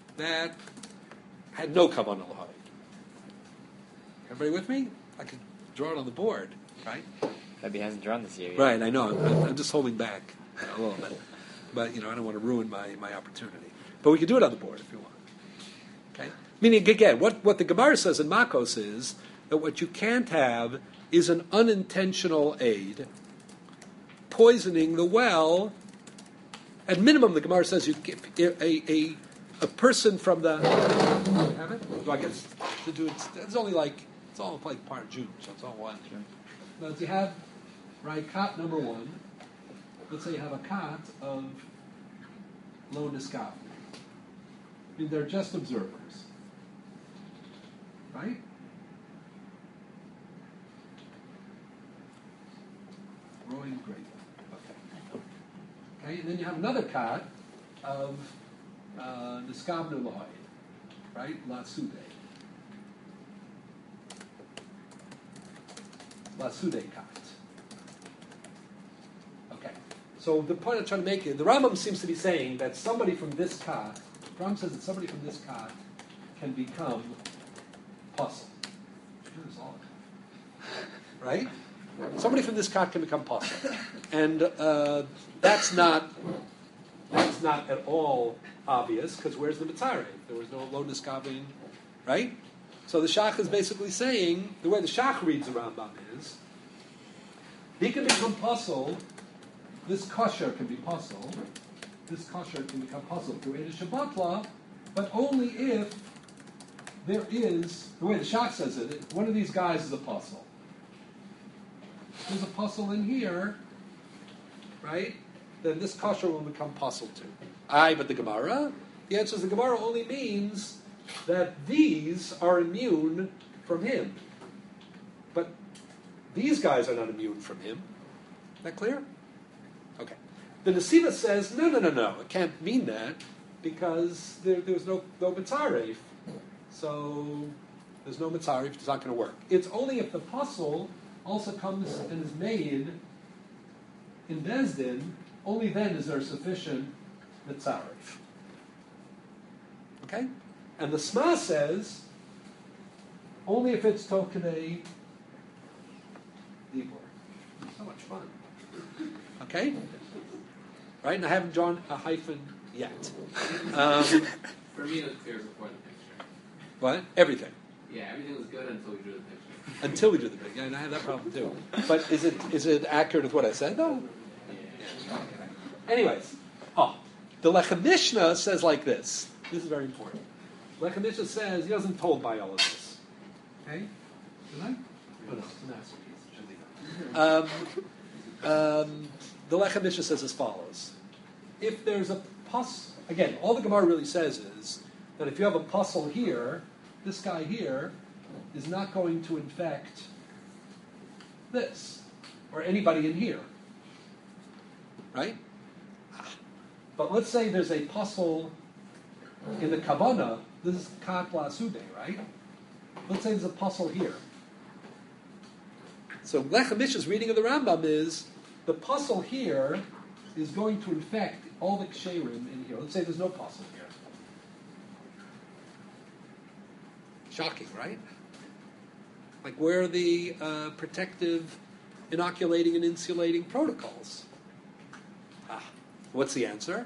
Speaker 1: had no kavanah lahaid. Everybody with me? draw it on the board, right?
Speaker 2: Maybe he hasn't drawn this year yet.
Speaker 1: Right, I know. I'm just holding back a little bit. But, I don't want to ruin my opportunity. But we can do it on the board if you want. Okay? Meaning, again, what the Gemara says in Makos is that what you can't have is an unintentional aid poisoning the well. At minimum, the Gemara says you a person from the... Have it? Do I get to do it? It's all like part of June, so it's all one. Now, if you have, right, cot number one, let's say you have a cot of low niskav. I mean, they're just observers. Right? Growing grape. Okay, and then you have another cot of niskav nuloi, right? Lasude. Lasude cot. Okay. So the point I'm trying to make is, the Rambam seems to be saying that somebody from this cot, the Rambam says that somebody from this cot can become puzzle. Right? Somebody from this cot can become puzzle. And that's not at all obvious, because where's the Mitzareh? There was no low niskavin, right? So the Shach is basically saying, the way the Shach reads the Rambam is, he can become puzzle, this kosher can be puzzle, this kosher can become puzzle through Eidah Shabbatla, but only if there is, the way the Shach says it, one of these guys is a puzzle. There's a puzzle in here, right? Then this kosher will become puzzle too. But the Gemara? The answer is the Gemara only means that these are immune from him. But these guys are not immune from him. Is that clear? Okay. The Nesiva says, no, it can't mean that, because there was no mitzaref. So there's no mitzaref, it's not going to work. It's only if the puzzle also comes and is made in Bezdin, only then is there sufficient mitzaref. Okay? And the Sma says, only if it's tokenei dibur. So much fun. Okay? Right? And I haven't drawn a hyphen yet.
Speaker 3: For me, it appears before the picture.
Speaker 1: What? Everything.
Speaker 3: Yeah, everything was good until we drew the picture.
Speaker 1: Until we do the big. Yeah, and I have that problem too. But is it accurate with what I said, though? Yeah. Okay. Anyways, the Lechem Mishnah says like this. This is very important. Lechem Mishnah says he wasn't told by all of this. Okay? Did I? Oh, no, it's a masterpiece. The Lechem Mishnah says as follows. If there's a pus, again, all the Gemara really says is that if you have a puzzle here, this guy here is not going to infect this, or anybody in here. Right? But let's say there's a puzzle in the Kavanah, this is Kat Lasude, right? Let's say there's a puzzle here. So Lechem Mishnah's reading of the Rambam is, the puzzle here is going to infect all the ksherim in here. Let's say there's no puzzle here. Shocking, right? Like, where are the protective, inoculating, and insulating protocols? What's the answer?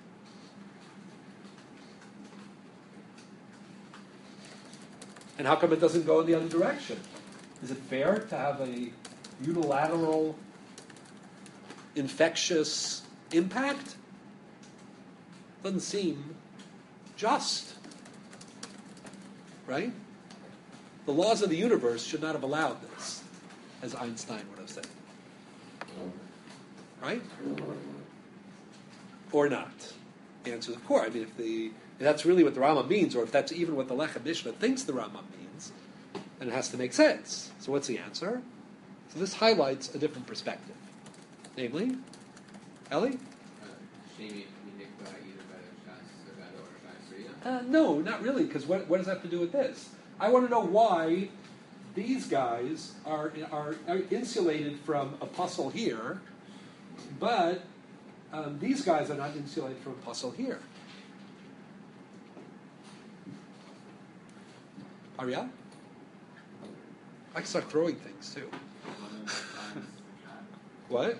Speaker 1: And how come it doesn't go in the other direction? Is it fair to have a unilateral, infectious impact? Doesn't seem just. Right? The laws of the universe should not have allowed this, as Einstein would have said. Right? Or not? The answer is, of course. I mean, if that's really what the Rambam means, or if that's even what the Lechem Mishnah thinks the Rambam means, then it has to make sense. So what's the answer? So this highlights a different perspective. Namely, Ellie? No, not really, because what does that have to do with this? I want to know why these guys are insulated from a puzzle here, but these guys are not insulated from a puzzle here. Arya? I can start throwing things too. What?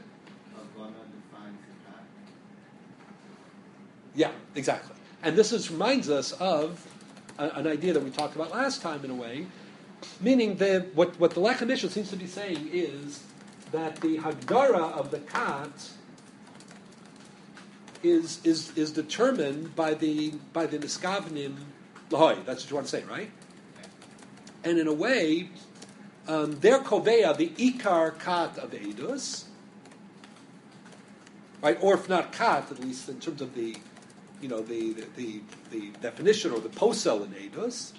Speaker 1: Yeah, exactly. And this reminds us of an idea that we talked about last time in a way, meaning that what the Lechem Mishnah seems to be saying is that the Hagdara of the kat is determined by the Niskavnim Lahoy. That's what you want to say, right? And in a way, they're Koveya, the Ikar kat of Eidus, right? Or if not kat, at least in terms of the definition or the posel in Eidus.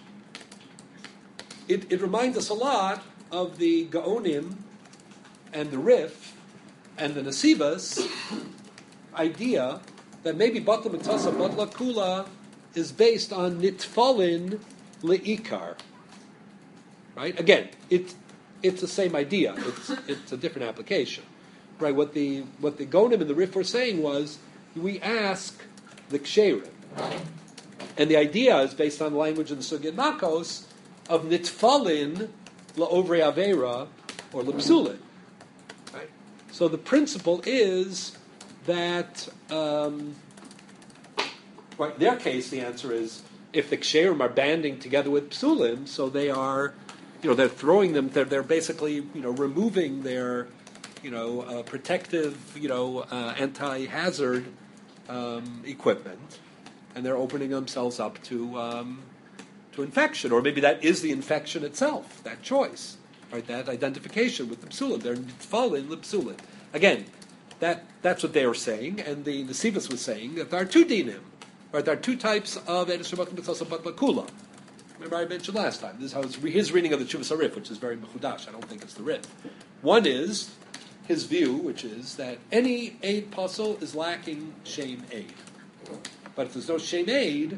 Speaker 1: It reminds us a lot of the Gaonim and the Rif and the Nesivas idea that maybe Batla Mitasa, Batla Kula is based on Nitfalin Le'ikar. Right? Again, it's the same idea. It's a different application. Right? What the Gaonim and the Rif were saying was, we ask the Ksherim. And the idea is based on the language of the Sugya Makos of Nitfalin La'ovrei Avera or L'psulin. Right? So the principle is that, in their case, the answer is if the Ksherim are banding together with Psulim, so they are, they're throwing them, they're basically, removing their, protective, anti-hazard equipment, and they're opening themselves up to infection, or maybe that is the infection itself, that choice, right? That identification with the psulim. They're falling the psulim. Again, that's what they were saying, and the Sivas was saying that there are two dinim, right? There are two types of Edus Shabbat Mitzvah Kula. Remember I mentioned last time. This is how his reading of the Chuvas Arif, which is very mechudash. I don't think it's the Rif. One is his view, which is that any aid puzzle is lacking shame aid. But if there's no shame aid,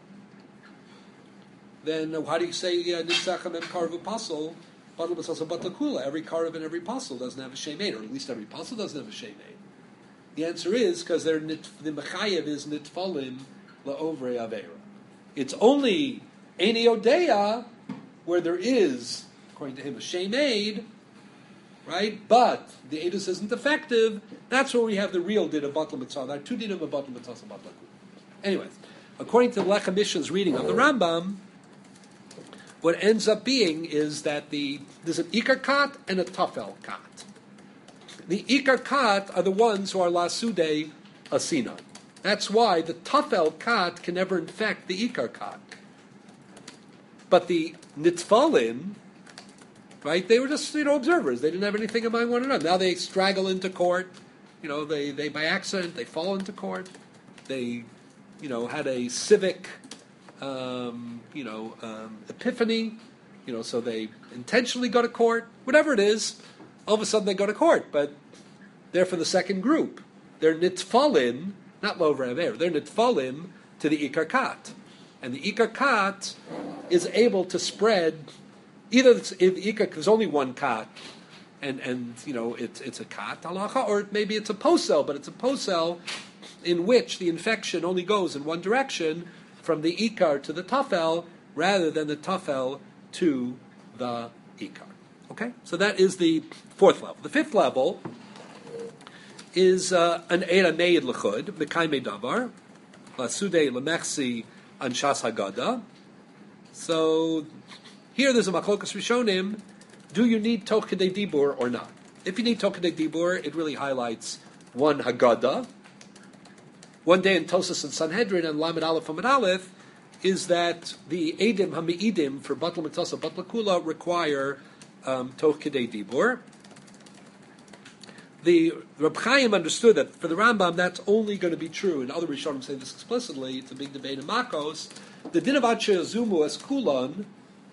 Speaker 1: then how do you say Nitzach and Karvu puzzle? Every Karv and every puzzle doesn't have a shame aid, or at least every puzzle doesn't have a shame aid. The answer is because the Mechayev is Nitfalim La'ovrei Avera. It's only Eini Odeya where there is, according to him, a shame aid, right? But the Eidus isn't effective. That's where we have the real din of Batal Mitzvah. There are two din of Batal Mitzvah and Batal Kula. Anyways, according to the Lechem Mishnah's reading of the Rambam, what ends up being is that there's an Ikar Kat and a Tafel Kat. The Ikar Kat are the ones who are Lasude Asinan. That's why the Tafel Kat can never infect the Ikar Kat. But the Nitfalin, right, they were just, observers. They didn't have anything in mind one another. Now they straggle into court. They by accident, they fall into court. They, had a civic, epiphany. So they intentionally go to court. Whatever it is, all of a sudden they go to court. But they're for the second group. They're Nitfalin, not Lover Aver. They're Nitfalin to the Ikar Kat. And the Ikar Kat is able to spread, either there's only one Kat, and it's a Kat halacha, or maybe it's a posel, but it's a posel in which the infection only goes in one direction, from the Ikar to the Tafel, rather than the Tafel to the Ikar. Okay? So that is the fourth level. The fifth level is an Eira Meid L'chud, Mekayme Davar, Lasude L'mechsi Anshas Haggadah. So here there's a Machlokas Rishonim. Do you need Toch Kedei Dibur or not? If you need Toch Kedei Dibur, it really highlights one Haggadah. One day in Tosas and Sanhedrin and Lamed Aleph Amid Aleph is that the Eidim HaMeidim for Batla Mitzvah Batla Kula require Toch Kedei Dibur. The Reb Chaim understood that for the Rambam that's only going to be true, and other Rishonim say this explicitly. It's a big debate in Makos. The din of Adshe Azumu as Kulan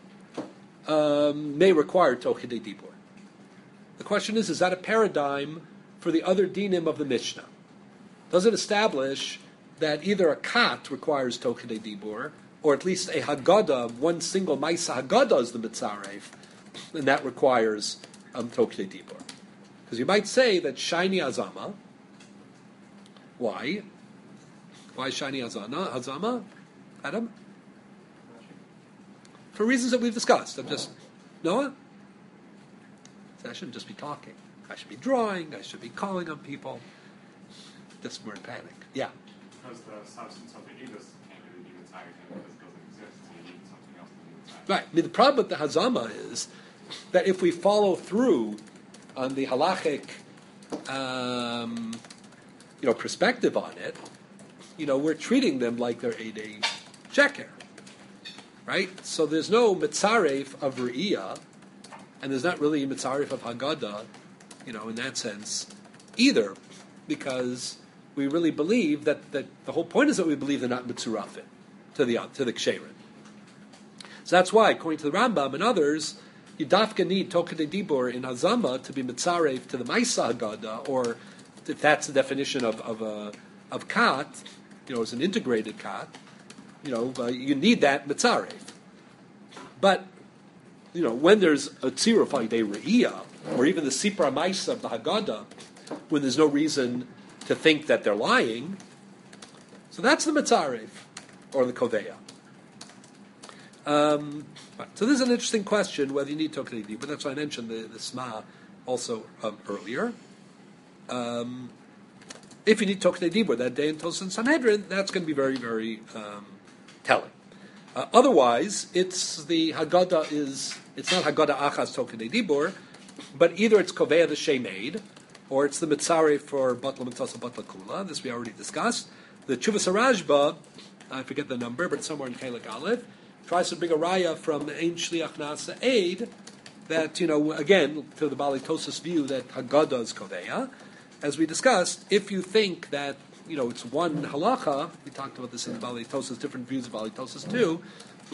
Speaker 1: may require Toch Kedei Dibur. The question is that a paradigm for the other dinim of the Mishnah? Does it establish that either a kat requires Toch Kedei Dibur, or at least a Haggadah, one single Maisa Haggadah is the Mitzaref, and that requires Toch Kedei Dibur? Because you might say that Shiny Azama. Why? Why Shiny Azama? Adam? For reasons that we've discussed. Noah? So I shouldn't just be talking. I should be drawing. I should be calling on people. This we're in panic. Yeah.
Speaker 4: Because the substance of the edus can't really be mitzvah because it doesn't exist, so you need something else to be mitzvah.
Speaker 1: Right. I mean, the problem with the Hazama is that if we follow through on the halachic, perspective on it, we're treating them like they're a sheker, right? So there's no mitzaref of re'iyah, and there's not really a mitzaref of Haggadah, in that sense, either, because we really believe that the whole point is that we believe they're not mitzurafin to the ksherim. So that's why, according to the Rambam and others, you dafka need tokadei dibur in Hazama to be mitzaref to the Maisa Haggadah, or if that's the definition of kat, as an integrated kat, you need that mitzaref. But when there's a tziruf like de re'iyah, or even the sipra Maisa of the Haggadah, when there's no reason to think that they're lying, so that's the mitzaref or the koveya. So this is an interesting question whether you need tokadei, but that's why I mentioned the sma also earlier. If you need tokadei dibur that day in Tosafos and Sanhedrin, that's going to be very, very telling. Otherwise, it's the Haggadah it's not Haggadah achas tokadei dibur, but either it's koveya the shemeid, or it's the mitzaref for batla mitzasa batla kula. This we already discussed. The Chuvas Rashba, I forget the number, but it's somewhere in Chelik Aleph, tries to bring a raya from Ein Shliach Nasa Eid that, again, to the Bali Tosas view that Haggadah is koveya. As we discussed, if you think that, it's one halacha, we talked about this in the Bali Tosas, different views of Bali Tosas too,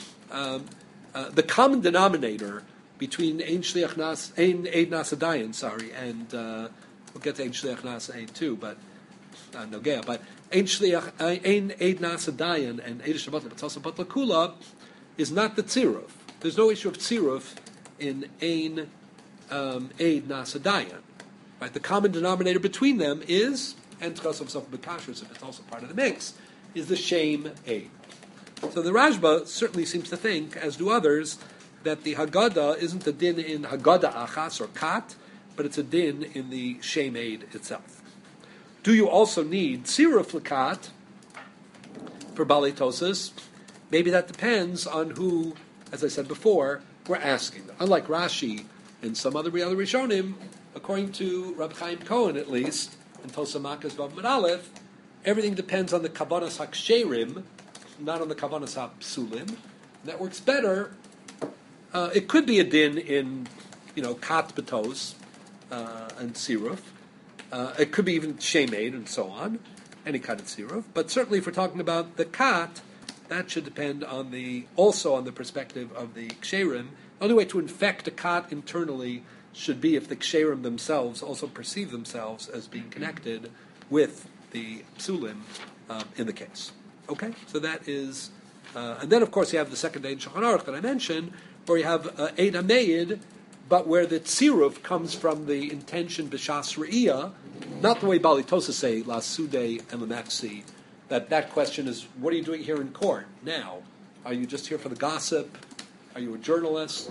Speaker 1: the common denominator between Ein Shliach Nasa, Eid Nasa Dayan, and we'll get to Ein Shliach Nasa Eid too, but Nogea, but Ein Eid Nasa Dayan and Eid Shabbat B'Tzasa Batla Kula is not the tziruf. There's no issue of tziruf in Ein Eid Nasa Dayan. Right? The common denominator between them is, and Tkos of Sof B'Kashrus, if it's also part of the mix, is the shame Eid. So the Rashba certainly seems to think, as do others, that the Haggadah isn't a din in Haggadah Achas or Kat, but it's a din in the shame Eid itself. Do you also need tziruf l'kat for Bali Tosas? Maybe that depends on who, as I said before, we're asking. Unlike Rashi and some other Rishonim, according to Rabbi Chaim Cohen at least, in Tosa Makas Vav Mid Aleph, everything depends on the Kavanas HaKsherim, not on the Kavanas HaPsulim. That works better. It could be a din in, Kat Betos and Siruf. It could be even Shemeid and so on, any kind of Siruf. But certainly if we're talking about the Kat, that should depend also on the perspective of the Ksherim. The only way to infect a Kat internally should be if the Ksherim themselves also perceive themselves as being connected with the Psulim in the case. Okay? So that is... and then, of course, you have the second day in Shulchan Aruch that I mentioned, where you have Eid HaMeid, but where the tziruf comes from the intention b'shas re'iyah, not the way Bali Tosas say, la sude and l'maxi, that question is, what are you doing here in court now? Are you just here for the gossip? Are you a journalist?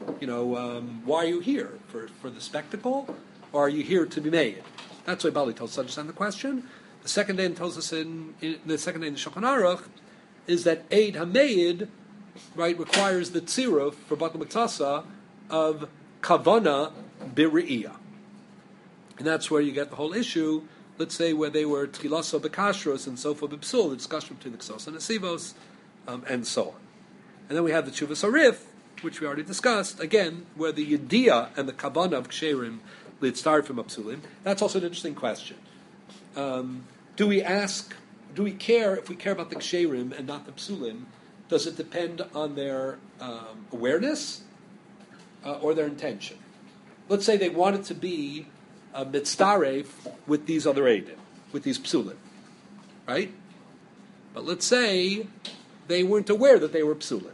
Speaker 1: Why are you here? For the spectacle? Or are you here to be made? That's why Bali Tosas understand the question. The second day in Tosas the second day in the Shulchan Aruch is that Eid HaMeid, right, requires the tziruf for Batla Mitzasa of kavana b're'iyah. And that's where you get the whole issue, let's say, where they were tchilaso b'kashros and so forth b'psul, the discussion between the ksos and the sivos, and so on. And then we have the Chuvas Arif, which we already discussed, again, where the yediyah and the kavana of ksherim litztar from apsulim. That's also an interesting question. Do we care, if we care about the ksherim and not the psulim, does it depend on their awareness or their intention? Let's say they wanted to be mitzdaref with these other eidim, with these psulim, right? But let's say they weren't aware that they were psulim.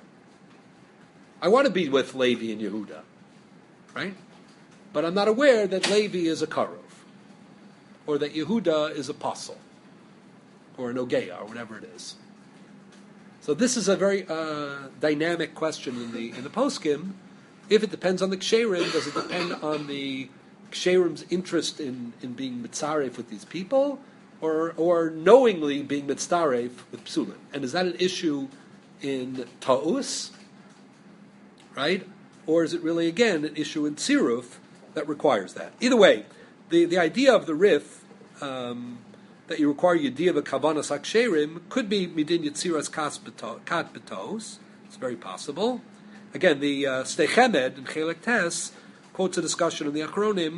Speaker 1: I want to be with Levi and Yehuda, right? But I'm not aware that Levi is a karov, or that Yehuda is a apostle, or an ogeya, or whatever it is. So this is a very dynamic question in the poskim, If it depends on the ksherim, does it depend on the ksherim's interest in being mitzaref with these people, or knowingly being mitzaref with psulim? And is that an issue in ta'us, right? Or is it really, again, an issue in tziruf that requires that? Either way, the idea of the Rif, that you require yediyah v'kavanas haksherim, could be midin yitziras kat betos. It's very possible. Again, the Sdei Chemed in Chelek Tes quotes a discussion in the Achronim.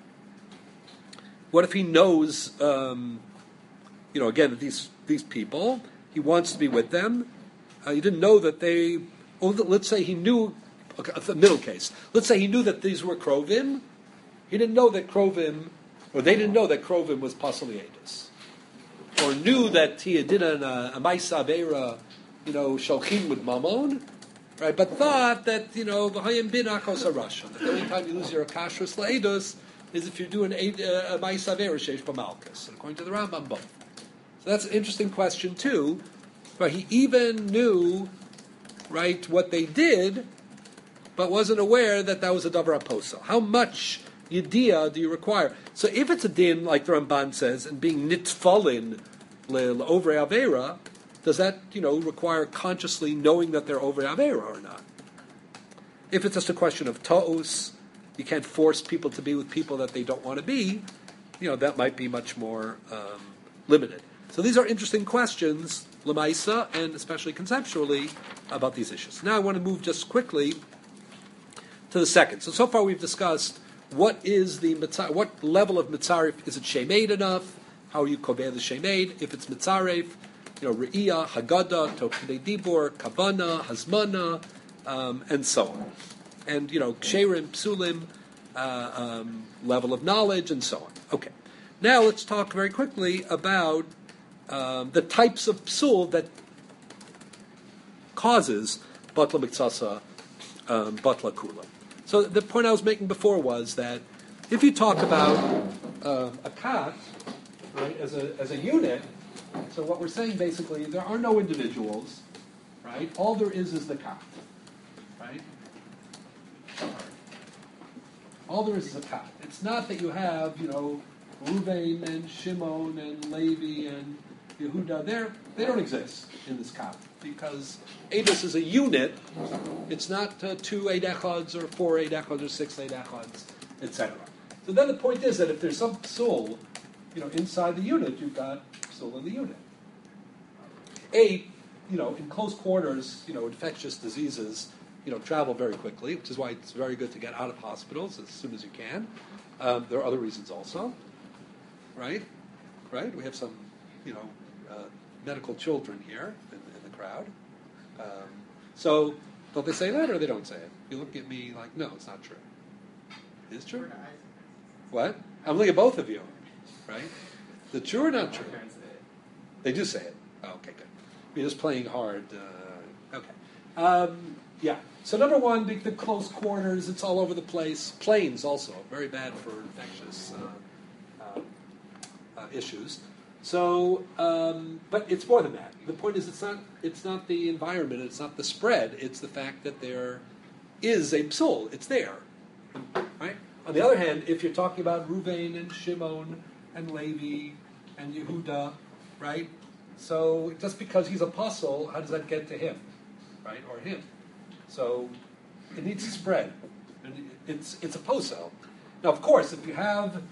Speaker 1: What if he knows, again, that these people, he wants to be with them. He didn't know that they. Let's say he knew. The middle case. Let's say he knew that these were Krovim. He didn't know that Krovim, or they didn't know that Krovim was Pasaliatus, or knew that he did a Maisa Aveira, Shalchim with Mammon, right? But thought that V'hayim bin Akos HaRasha. The only time you lose your Kashrus La'edus is if you're doing a Maisa Aveira Sheish B'Malchus, according to the Rambam both. So that's an interesting question too. But he even knew, right, what they did, but wasn't aware that was a davar aposel. How much yediyah do you require? So if it's a din, like the Ramban says, and being nitfalin over avera, does that require consciously knowing that they're over avera or not? If it's just a question of ta'us, you can't force people to be with people that they don't want to be. That might be much more limited. So these are interesting questions, lemaisa, and especially conceptually, about these issues. Now I want to move just quickly to the second. So far we've discussed what level of mitzaref, is it shemeid enough? How are you koveh the shemeid? If it's mitzaref, re'iyah, haggadah, tokidei dibur, kavana, hazmana, and so on. And ksherim, psulim, level of knowledge, and so on. Okay. Now let's talk very quickly about the types of psul that causes batla miktsasa, batla kula. So the point I was making before was that if you talk about a kat, right, as a unit, so what we're saying basically, there are no individuals, right? All there is the kat, right? All there is a kat. It's not that you have, Ruvain and Shimon and Levi and Yehuda. They don't exist in this kat. Because Eidos is a unit, it's not 2 Eid Echads or 4 Eid Echads or 6 Eid Echads, etc. So then the point is that if there's some soul, inside the unit, you've got soul in the unit. In close quarters, infectious diseases, travel very quickly, which is why it's very good to get out of hospitals as soon as you can. There are other reasons also, right? Right? We have some, medical children here in the crowd. So don't they say that, or they don't say it? You look at me like, no, it's not true. It is true. What? I'm looking at both of you, right? The true or not true? They do say it. Oh, okay, good. You're just playing hard. Okay. Yeah. So number one, the close quarters. It's all over the place. Planes also very bad for infectious issues. So, but it's more than that. The point is, it's not the environment, it's not the spread, it's the fact that there is a psul. It's there, right? On the other hand, if you're talking about Ruvain and Shimon and Levi and Yehuda, right? So just because he's apostle, how does that get to him, right, or him? So it needs to spread, and it's a posel. Now, of course, if you have,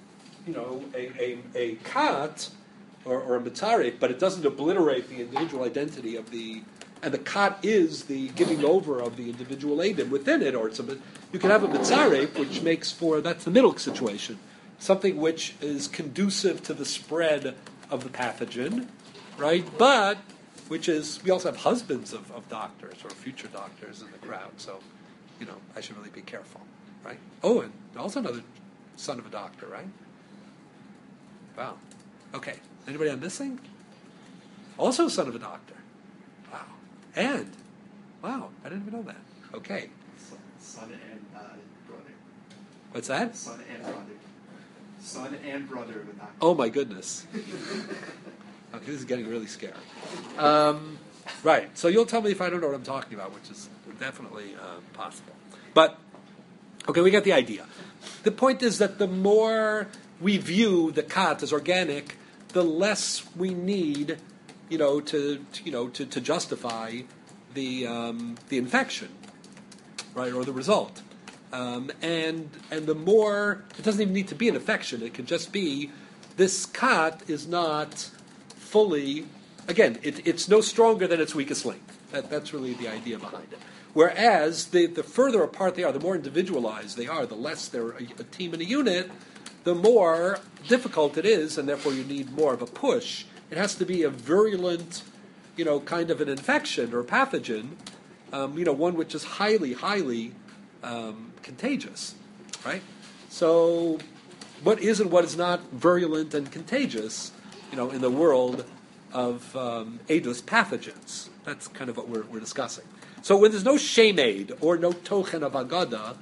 Speaker 1: a kat or a mitzaref, but it doesn't obliterate the individual identity of and the kat is the giving over of the individual edim within it, or you can have a mitzaref, which makes that's the middle situation, something which is conducive to the spread of the pathogen, right? But we also have husbands of doctors or future doctors in the crowd, so I should really be careful, right? Oh, and also another son of a doctor, right? Wow. Okay. Anybody I'm missing? Also son of a doctor. Wow. And, wow, I didn't even know that. Okay.
Speaker 5: Son and brother.
Speaker 1: What's that?
Speaker 5: Son and brother. Son and brother of a doctor.
Speaker 1: Oh my goodness. Okay, this is getting really scary. Right. So you'll tell me if I don't know what I'm talking about, which is definitely possible. But, okay, we get the idea. The point is that the more we view the kat as organic, the less we need, to justify the infection, right, or the result. And the more, it doesn't even need to be an infection. It can just be this kat is not fully, again, it's no stronger than its weakest link. That's really the idea behind it. Whereas the further apart they are, the more individualized they are, the less they're a team and a unit, the more difficult it is, and therefore you need more of a push. It has to be a virulent, kind of an infection or pathogen, one which is highly, highly contagious, right? So what is and what is not virulent and contagious, in the world of Eidos pathogens? That's kind of what we're discussing. So when there's no shemed or no tochen of agada,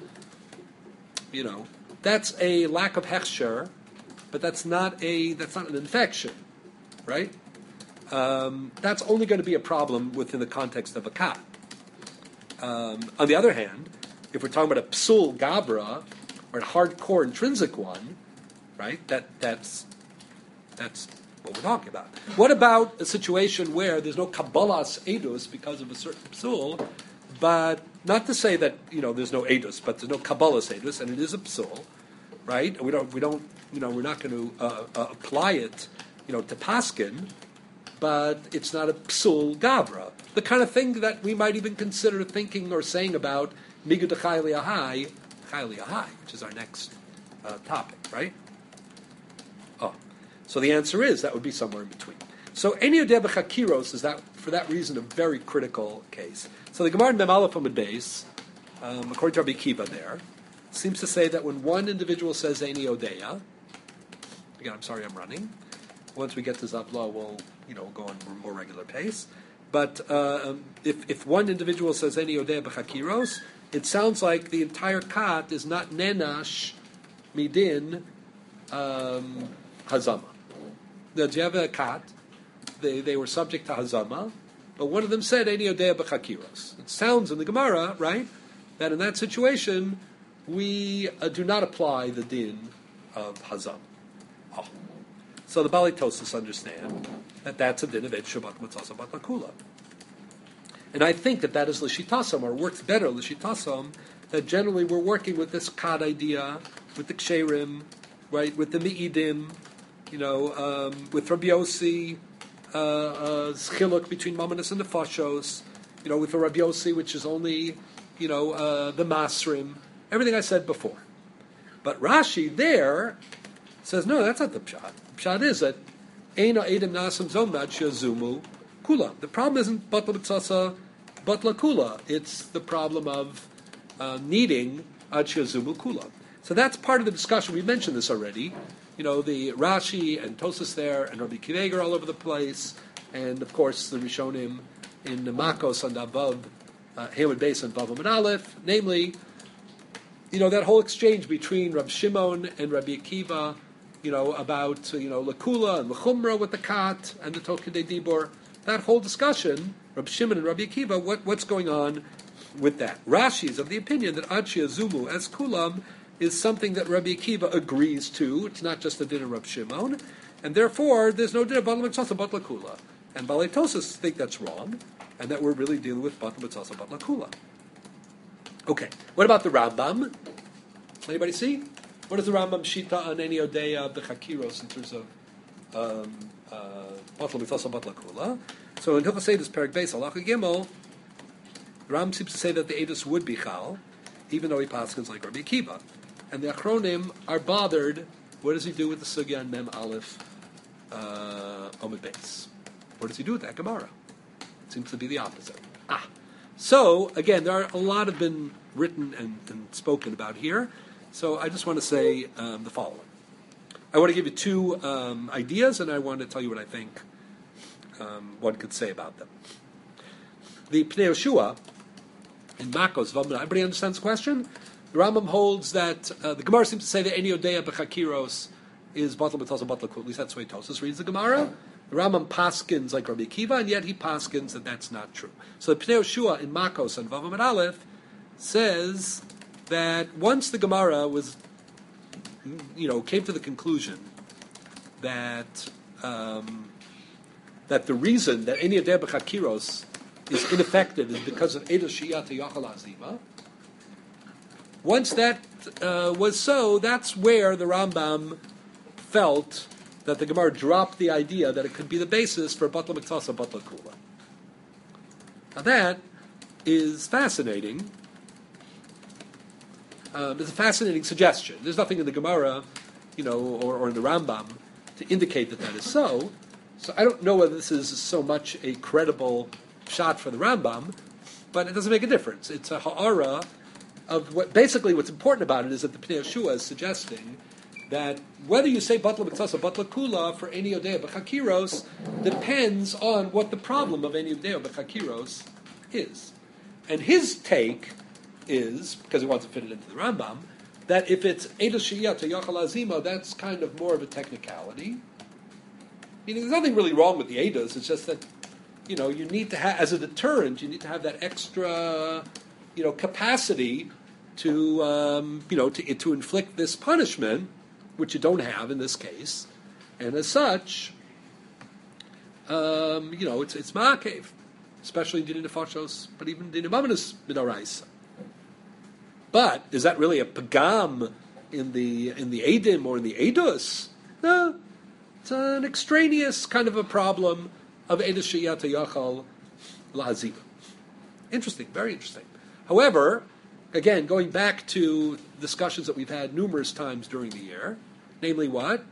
Speaker 1: that's a lack of hechsher, but that's not an infection, right? That's only going to be a problem within the context of a kat. On the other hand, if we're talking about a psul gabra or a hardcore intrinsic one, right? That's what we're talking about. What about a situation where there's no kabbalas edus because of a certain psul, but not to say that there's no edus, but there's no kabbalas edus, and it is a psul, right? We're not going to apply it, to paskin, but it's not a psul gavra. The kind of thing that we might even consider thinking or saying about migud chayli ahai, which is our next topic, right? So the answer is that would be somewhere in between. So Ein Yodea B'Chakiros is that, for that reason, a very critical case. So the Gemara in Mem Aleph Amud Beis, according to Rabbi Akiva there, seems to say that when one individual says Ein Yodea, again, I'm sorry I'm running. Once we get to Zapla, we'll go on a more regular pace. But if one individual says Ein Yodea B'Chakiros, it sounds like the entire kat is not nenash midin hazama. The Java kat, they were subject to hazama, but one of them said Ein Yodea B'Chakiros. It sounds in the Gemara, right, that in that situation we do not apply the din of hazama. Oh. So the Bali Tosas understand that that's a din of Et Shabbat Mitzasa Bat Lakula. And I think that is L'Shitasam, or works better L'Shitasam, that generally we're working with this kad idea, with the Ksherim, right, with the Mi'idim, with Rabbi Yossi, Schiluk between Mamonis and the Fashos, with the Rabbi Yossi, which is only, the Masrim, everything I said before. But Rashi there says, no, that's not the Pshat. The Pshat is that Eina Edim Nasam Zomad Shazumu Kula. The problem isn't Batla B'Tzasa, Batla Kula. It's the problem of needing Ad Shazumu Kula. So that's part of the discussion. We mentioned this already. The Rashi and Tosas there, and Rabbi Kiveger all over the place, and of course the Rishonim in the Makos and above Hamid Beis and Vav and Aleph, namely, that whole exchange between Rabbi Shimon and Rabbi Akiva, about Lakula and Lachumra with the Kat and the Tokidei Dibur. That whole discussion, Rabbi Shimon and Rabbi Akiva, what's going on with that? Rashi is of the opinion that Ad Sheyazumu as Kulam is something that Rabbi Akiva agrees to. It's not just a din of Rabbi Shimon, and therefore there's no din of Batla Mitzasa Batla Kula. And Balei Tosas think that's wrong, and that we're really dealing with Batla Mitzasa Batla Kula. Okay, what about the Rambam? Anybody see? What is the Rambam Shita on Ein Yodea B'Chakiros in terms of Batla Mitzasa Batla Kula? So in Hilchos Eidos Perek Beis Halacha Gimel, the Rambam seems to say that the Eidos would be Chal, even though he paskins like Rabbi Akiva. And the Achronim are bothered. What does he do with the Sugya and Mem Aleph Amud Beis? What does he do with that Gemara? It seems to be the opposite. So, again, there are a lot have been written and spoken about here. So I just want to say the following. I want to give you two ideas, and I want to tell you what I think one could say about them. The Pnei Yoshua in Makos, everybody understands the question? The Rambam holds that the Gemara seems to say that Ein Yodea B'Chakiros is Batla B'Tzasa Batla Kula. At least that's the way Tosas reads the Gemara. The Rambam paskins like Rabbi Akiva, and yet he paskins that that's not true. So the Pnei Yehoshua in Makos and Vav Amud Aleph says that once the Gemara was, came to the conclusion that that the reason that any Adeh B'Chakiros is ineffective is because of Eidos Shiyata Yachal Azima. Once that was so, that's where the Rambam felt that the Gemara dropped the idea that it could be the basis for Batla Miktasa, Batla Kula. Now that is fascinating. It's a fascinating suggestion. There's nothing in the Gemara, or in the Rambam to indicate that that is so. So I don't know whether this is so much a credible shot for the Rambam, but it doesn't make a difference. It's a ha'ara of what's important about it is that the Pnei Yehoshua is suggesting that whether you say Batla Miktasa, Batla Kula for any Odea B'Chakiros depends on what the problem of any Odea B'Chakiros is. And his take is, because he wants to fit it into the Rambam, that if it's Eidos Shiyata Yachal Azima, that's kind of more of a technicality. Meaning there's nothing really wrong with the Eidos, it's just that, you need to have, as a deterrent, you need to have that extra, capacity to, to inflict this punishment, which you don't have in this case. And as such, it's ma'akev, especially in Dinei Nefashos, but even Dinei Mamonos Midaraisa. But is that really a pagam in the Eidim or in the Eidos? No, it's an extraneous kind of a problem of Eidos Sheyata Yachal Lahazim. Interesting, very interesting. However, again, going back to discussions that we've had numerous times during the year, namely what?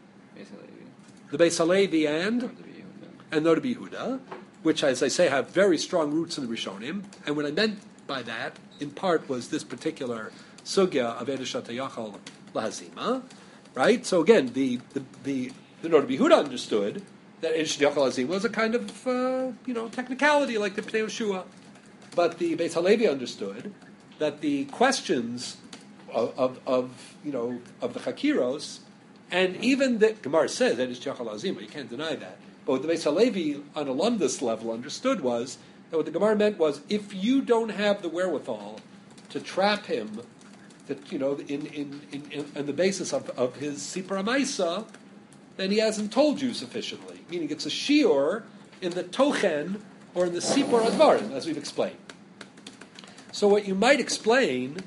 Speaker 1: The Beis Halevi and Noda B'Yehuda, which, as I say, have very strong roots in the Rishonim. And what I meant by that, in part, was this particular sugya of Eidos Sheyata Yachal Lahazima, right? So again, the Noda B'Yehuda understood that Eidos Sheyata Yachal Lahazima was a kind of technicality like the Pnei Yehoshua, but the Beis Halevi understood that the questions of the Chakiros, and even the Gemara says that it's Yachal Azima, you can't deny that. But what the Beis Halevi on a lumdus level understood was that what the Gemara meant was if you don't have the wherewithal to trap him, that in the basis of his Sipur HaMaisa, then he hasn't told you sufficiently. Meaning it's a shiur in the tochen or in the Sipur HaDvarim, as we've explained. So what you might explain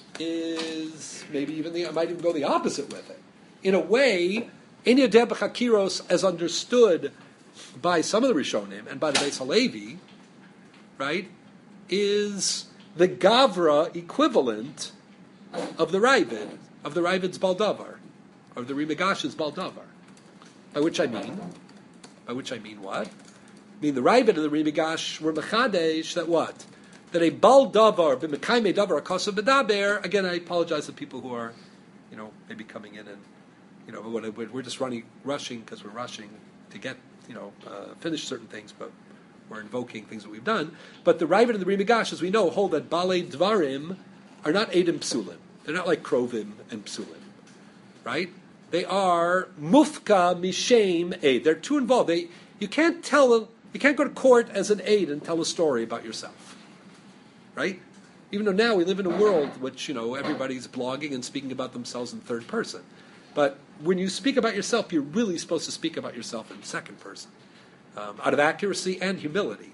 Speaker 1: is maybe might even go the opposite with it. In a way, Ein Yodea B'Chakiros, as understood by some of the Rishonim and by the Beis Halevi, right, is the Gavra equivalent of the Ravid's Baldavar, of the Rimigash's Baldavar. By which I mean what? I mean the Ravid and the Rimigash were Mechadesh that what? That a bal davar b'mekayme davar akasa b'daber. Again, I apologize to people who are, maybe coming in and, we're just rushing because we're rushing to get, finish certain things, but we're invoking things that we've done. But the Ravid and the Rimigash, as we know, hold that balei dvarim are not edim psulim. They're not like krovim and psulim, right? They are mufka mishem aid. They're too involved. You can't go to court as an aid and tell a story about yourself. Right? Even though now we live in a world which, everybody's blogging and speaking about themselves in third person. But when you speak about yourself, you're really supposed to speak about yourself in second person, out of accuracy and humility.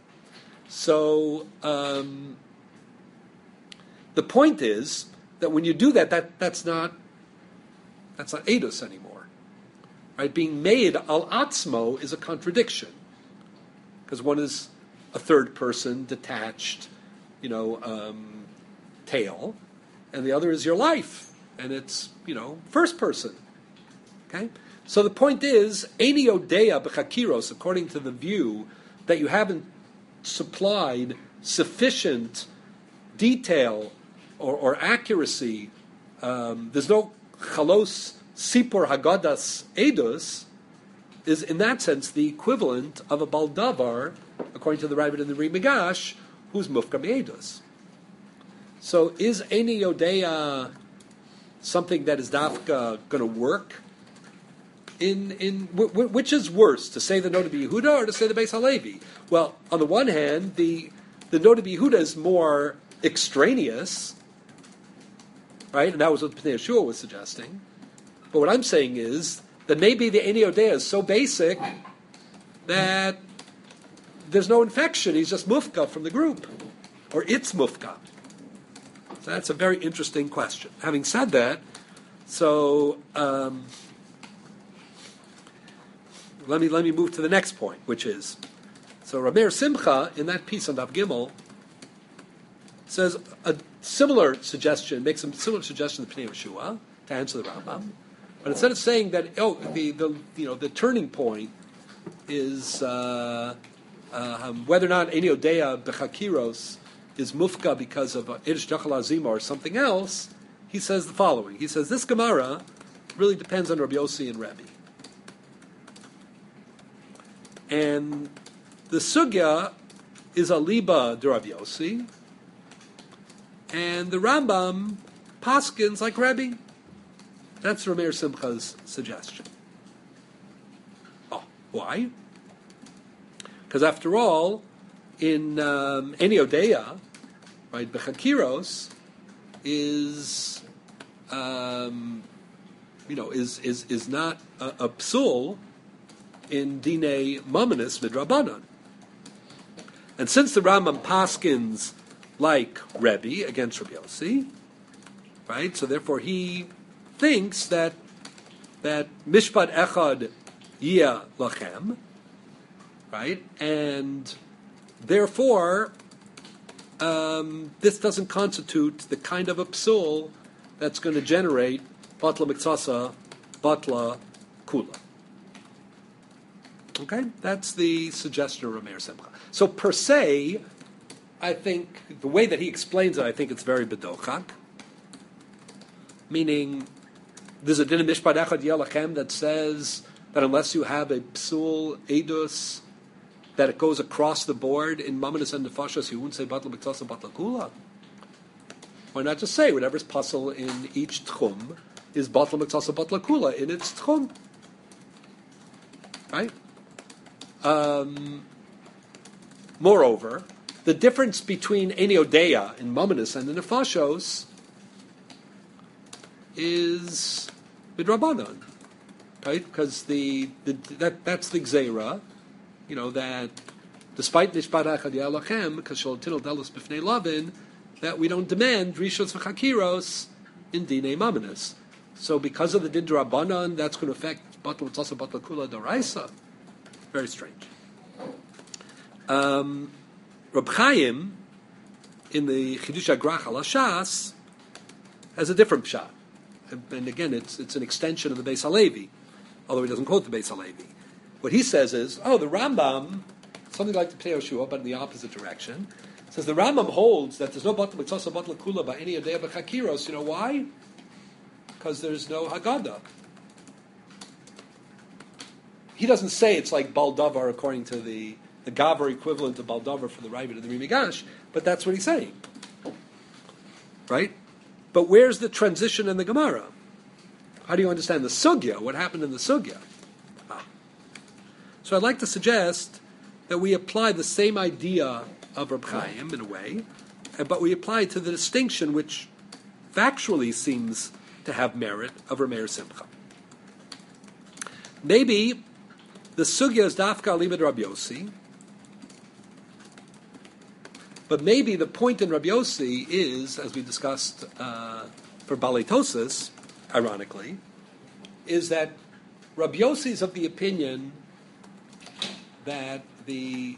Speaker 1: So the point is that when you do that's not eidos anymore. Right? Being made al atzmo is a contradiction. Because one is a third person, detached, tale, and the other is your life, and it's, first person. Okay? So the point is, Eini Yodea B'Chakiros, according to the view that you haven't supplied sufficient detail or accuracy, there's no Chalos Sipur Hagadas Edus, is in that sense the equivalent of a Baldavar, according to the Ravid and the Rimigash, who's Mufka Me'edus. So is Eini Yodea something that is dafka going to work which is worse, to say the Noda B'Yehuda or to say the Beis Halevi? Well, on the one hand, the Noda B'Yehuda is more extraneous, right? And that was what Pnei Yeshua was suggesting. But what I'm saying is that maybe the Eni Odea is so basic that there's no infection. He's just mufka from the group, or it's mufka. So that's a very interesting question. Having said that, so let me move to the next point, which is, so Rameir Simcha in that piece on Daf Gimel says a similar suggestion, makes a similar suggestion to Pnei Yeshua to answer the Rambam, but instead of saying that the turning point is whether or not Eni Odea Bechakiros is mufka because of Edish Dachal Azima or something else, he says the following. He says, this Gemara really depends on Rabbi Yossi and Rebbe. And the Sugya is a Liba de Rabbi Yossi, and the Rambam paskins like Rebbe. That's Rameir Simcha's suggestion. Oh, why? Because after all, in Eni Odea, right, Bechakiros is not a psul in Dine Mamanis Midrabanan. And since the Rambam paskins like Rebbe against Rabbi Yossi, right, so therefore he thinks that Mishpat Echad Yia Lachem, right, and therefore this doesn't constitute the kind of a psul that's going to generate Batla Miksasa, Batla Kula. Okay, that's the suggestion of Rameir Simcha. So per se, I think the way that he explains it, I think it's very bedochak. Meaning, there's a din of Mishpat Echad Yelachem that says that unless you have a psul edus, that it goes across the board in Mamanis and Nefashos, you wouldn't say Batla Miktasa, Batla Kula. Why not just say whatever's puzzle in each tchum is Batla Miktasa, Batla Kula in its tchum? Right? Moreover, the difference between Eni Odea in Mamanis and the Nefashos is Midrabanan, right? Because that's the Gzeira, that despite Nishpat Echad Yalachem, because Sholtinol Delos Bifnei Lavin, that we don't demand Rishos V'Chakiros in Dinei Mamanis. So because of the Din Drabanan, that's going to affect Batla Mitzasa, Batla Kula Doraisa. Very strange. Reb Chaim, in the Chidush Agrach al Hashas, has a different pshat. And again, it's an extension of the Beis Halevi, although he doesn't quote the Beis Halevi. What he says is, the Rambam, something like the Pnei Yeshua, but in the opposite direction, says the Rambam holds that there's no Batla Mitzasa, Batla Kula by any Odea B'Chakiros. You know why? Because there's no Haggadah. He doesn't say it's like Baldavar according to the Gavar equivalent of Baldavar for the Ravid and the Rimigash, but that's what he's saying. Right? But where's the transition in the Gemara? How do you understand the Sugya? What happened in the Sugya? So I'd like to suggest that we apply the same idea of Reb Chaim in a way, but we apply it to the distinction which factually seems to have merit of Rameir Simcha. Maybe the Sugya is Dafka Alimad Rabbi Yossi, but maybe the point in Rabbi Yossi is, as we discussed for Balei Tosas, ironically, is that Rabbi Yossi is of the opinion that the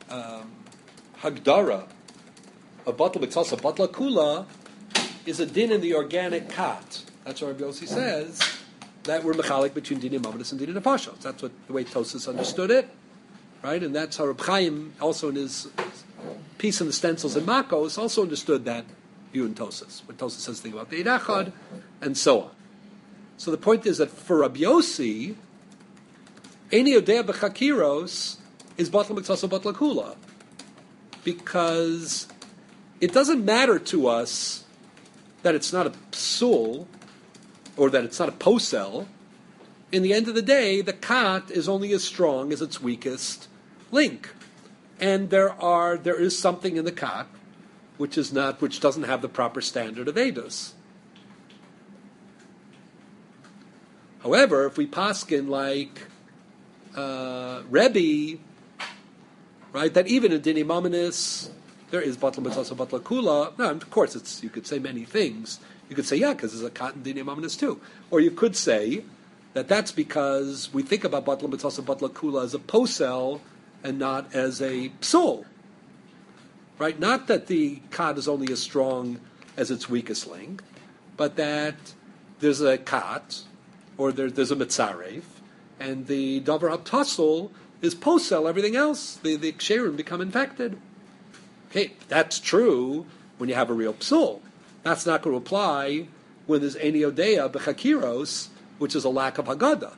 Speaker 1: Hagdara of Batla Mitzasa, Batla Kula, is a din in the organic kat. That's what Rabbi Yossi says, that we're mechalik between Dinei Mamanis and Dinei Nefashos. That's the way Tosas understood it, right? And that's how Reb Chaim, also in his piece in the stencils in Makos, also understood that view in Tosas, when Tosas says things about the Eid Echad, and so on. So the point is that for Rabbi Yossi, Eni Odea B'Chakiros is Batla Mitzasa Batla Kula, because it doesn't matter to us that it's not a psul, or that it's not a posel, in the end of the day, the kat is only as strong as its weakest link. And there is something in the kat which doesn't have the proper standard of edus. However, if we paskin like Rebbe, right, that even in Dini Mamanis there is Batla Mitzasa Batla Kula. Now, of course, you could say many things. You could say, yeah, because there's a kat in Dini Mamanis too. Or you could say that that's because we think about Batla Mitzasa Batla Kula as a posel and not as a psul. Right? Not that the kat is only as strong as its weakest link, but that there's a kat, or there's a mitzarev, and the davar haptasel is posel everything else. The ksherim become infected. Okay, that's true when you have a real psul. That's not going to apply when there's eniodea b'chakiros, which is a lack of haggadah.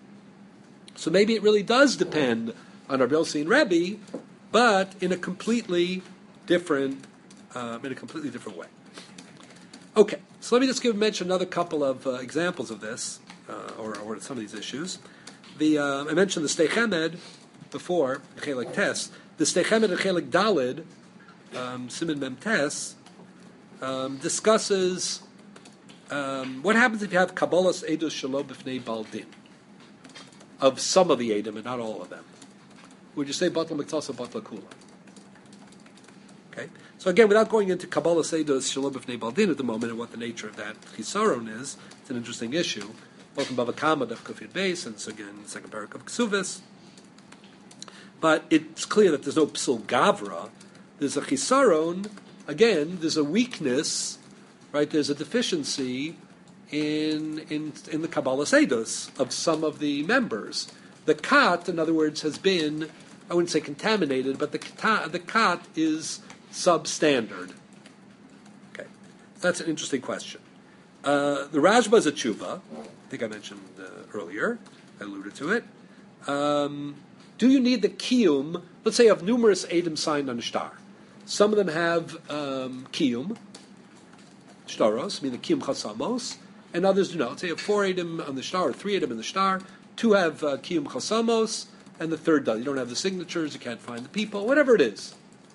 Speaker 1: So maybe it really does depend on Rabbi Yossi and Rebbe, but in a completely different way. Okay, so let me just mention another couple of examples of this, or some of these issues. I mentioned the Stei Chemed before, Chelik Tes. The Stei Chemed and Chelik Dalid, Siman Mem Tes, discusses what happens if you have Kabbalas Eidos Shelo B'fnei Baldin, of some of the Eidim and not all of them. Would you say Batla Miktasa, Batla Kula? Okay. So again, without going into Kabbalah Seidos Shalom B'fnei Baldin at the moment and what the nature of that chisaron is, it's an interesting issue. Both in Bava Kama, Daf Kufid Beis, and so again, the second parak of Ksuvis. But it's clear that there's no psul gavra. There's a chisaron. Again, there's a weakness, right? There's a deficiency in the Kabbalah Seidos of some of the members. The kat, in other words, has been, I wouldn't say contaminated, but the kat is substandard. Okay, that's an interesting question. The Rashba is a tshuva. I think I mentioned earlier. I alluded to it. Do you need the kiyum? Let's say of numerous edim signed on a shtar. Some of them have kiyum, shtaros, meaning the kiyum chasamos, and others do not. Let's say you have 4 edim on the shtar or 3 edim in the shtar. 2 have kiyum chasamos, and the third does. You don't have the signatures. You can't find the people. Whatever it is.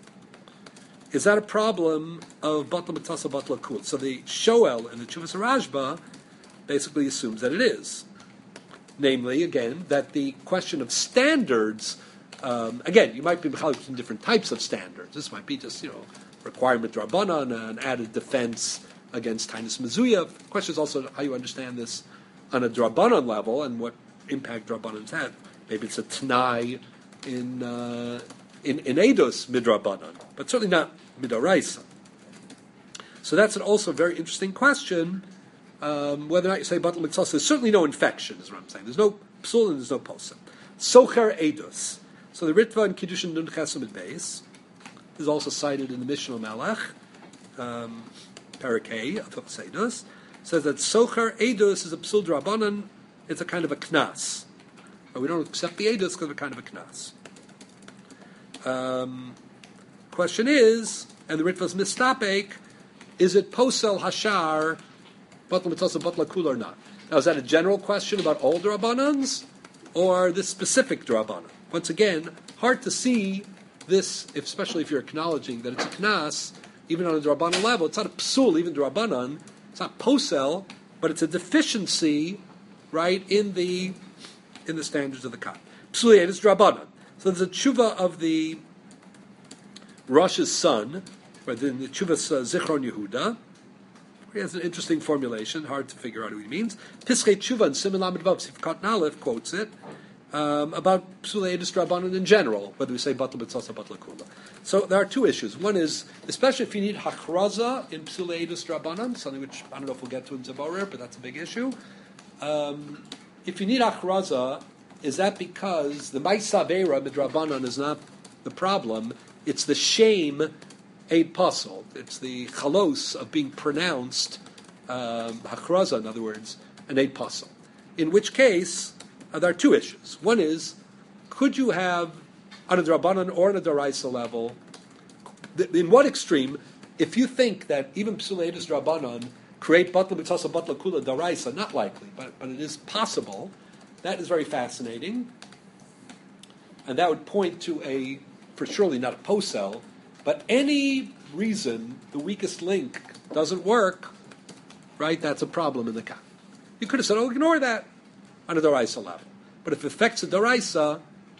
Speaker 1: Is that a problem of Batla Mitzasa Batla Kul? So the Shoel in the Chuvas Rashba basically assumes that it is. Namely, again, that the question of standards, again, you might be between different types of standards. This might be just, requirement Rabbanan, an added defense against Tainus Mizuya. The question is also how you understand this on a Drabanan level and what impact Drabanans have. Maybe it's a Tanai in Eidos Midrabanan, but certainly not Midoraisa. So that's also a very interesting question, whether or not you say Batal Mitzvah. There's certainly no infection, is what I'm saying. There's no psul and there's no posa. Socher Eidos. So the Ritva and Kiddushin Nun Chesamid Beis is also cited in the Mishnah Melech, Parakeh of Eidos, says that Socher Eidos is a psul drabanan. It's a kind of a knas. But we don't accept the Eidos because of a kind of a knas. Question is, and the Ritva's mistapek, is it posel hashar, batla mitzvah batla kula or not? Now, is that a general question about all drabanans, or this specific drabanan? Once again, hard to see this, especially if you're acknowledging that it's a knas, even on a drabanan level. It's not a psul, even drabanan. It's not posel, but it's a deficiency, right, in the standards of the kat. Psul is drabanan. So there's a tshuva of the Rosh's son, right, in the Tshuva's Zichron Yehuda. He has an interesting formulation, hard to figure out what he means. Piskei Tshuva and Siman Lamed Vav Sifkat Nalef quotes it about Psulei Edus Drabanan in general, whether we say Batal B'tzasa Batal Kula. So there are 2 issues. One is, especially if you need Hachraza in Psulei Edus Drabanan, something which I don't know if we'll get to in Zaborer, but that's a big issue. If you need Hachraza, is that because the Ma'isa Veira Midrabanan is not the problem? It's the shame Eid Pasal. It's the chalos of being pronounced Hachraza, in other words, an Eid Pasal. In which case, there are 2 issues. One is, could you have, on a Drabanan or on a Daraisa level, in what extreme, if you think that even Psulei Edus Drabanan create Batla B'tzasa Batla Kula Daraisa, not likely, but it is possible, That is very fascinating. And that would point to for surely not a posel, but any reason the weakest link doesn't work, right? That's a problem in the Ka. You could have said, ignore that on a Doraisa level. But if it affects a Doraisa,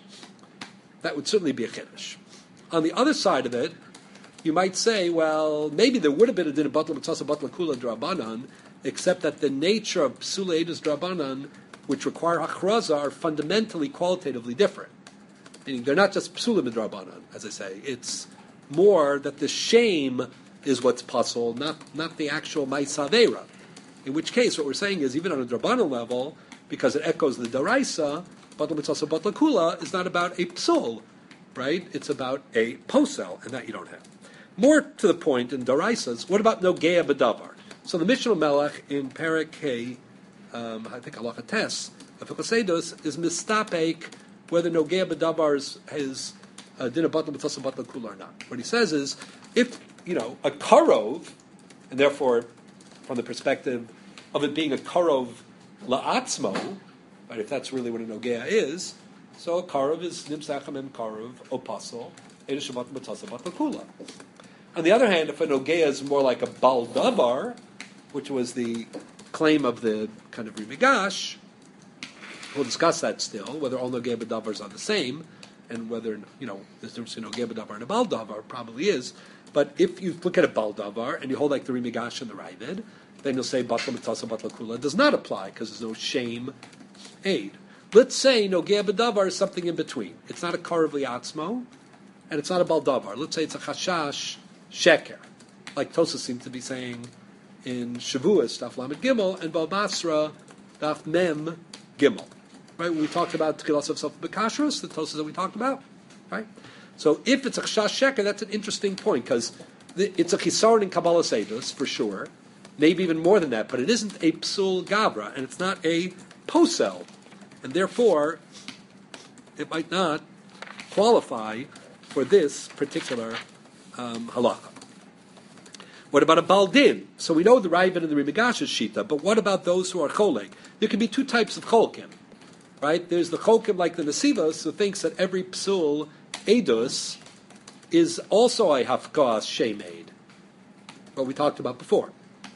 Speaker 1: that would certainly be a Kiddush. On the other side of it, you might say, well, maybe there would have been a din of Batla Mitzasa Batla Kula Drabanan, except that the nature of Psula Edus Drabanan, which require Hachraza, are fundamentally, qualitatively different. Meaning they're not just Psulim Drabanan, as I say. It's more that the shame is what's puzzle, not the actual Ma'isa Aveira. In which case, what we're saying is, even on a Drabanan level, because it echoes the Daraisa, Batla Mitzasa Batla Kula is not about a Psul, right? It's about a Posel, and that you don't have. More to the point, in Daraisas, what about Nogea B'davar? So the Mishnah Melech in Perek Hey, I think Halacha Tes, of Hilchos is mistapek whether Nogea B'davar is Din Batla Mitzasa Batla Kula or not. What he says is, if, a Karov, and therefore, from the perspective of it being a Karov La'atzmo, right, if that's really what a Nogea is, so a Karov is Nimsachem Em Karov, Opasol, Eidah Shabbat Mitzasa Batla Kula. On the other hand, if a Nogea is more like a Bal Davar, which was the claim of the kind of Rimigash, we'll discuss that still, whether all Nogea B'davars are the same, and whether, there's a difference between Nogea B'davar and a Bal Davar, probably is. But if you look at a Bal Davar, and you hold like the Rimigash and the Ravid, then you'll say Batla Mitzasa Batla Kula does not apply, because there's no shame aid. Let's say Nogea B'davar is something in between. It's not a Karav Liatzmo, and it's not a Bal Davar. Let's say it's a Chashash Sheker, like Tosa seems to be saying in Shavuos, Daf Lamed Gimel, and Bal Basra, Daf Mem Gimel. Right? When we talked about Tchilas of Self Bekashrus, the Tosas that we talked about, right? So if it's a Chashash Sheker, that's an interesting point, because it's a Chisaron in Kabbalah Seidus, for sure, maybe even more than that, but it isn't a Psul Gavra, and it's not a Posel, and therefore, it might not qualify for this particular halacha. What about a baldin? So we know the Ravid and the Rimigash is shita, but what about those who are cholek? There can be two types of cholkim, right? There's the cholkim like the Nesivos, who thinks that every psul edus is also a hafkas shemed, what we talked about before.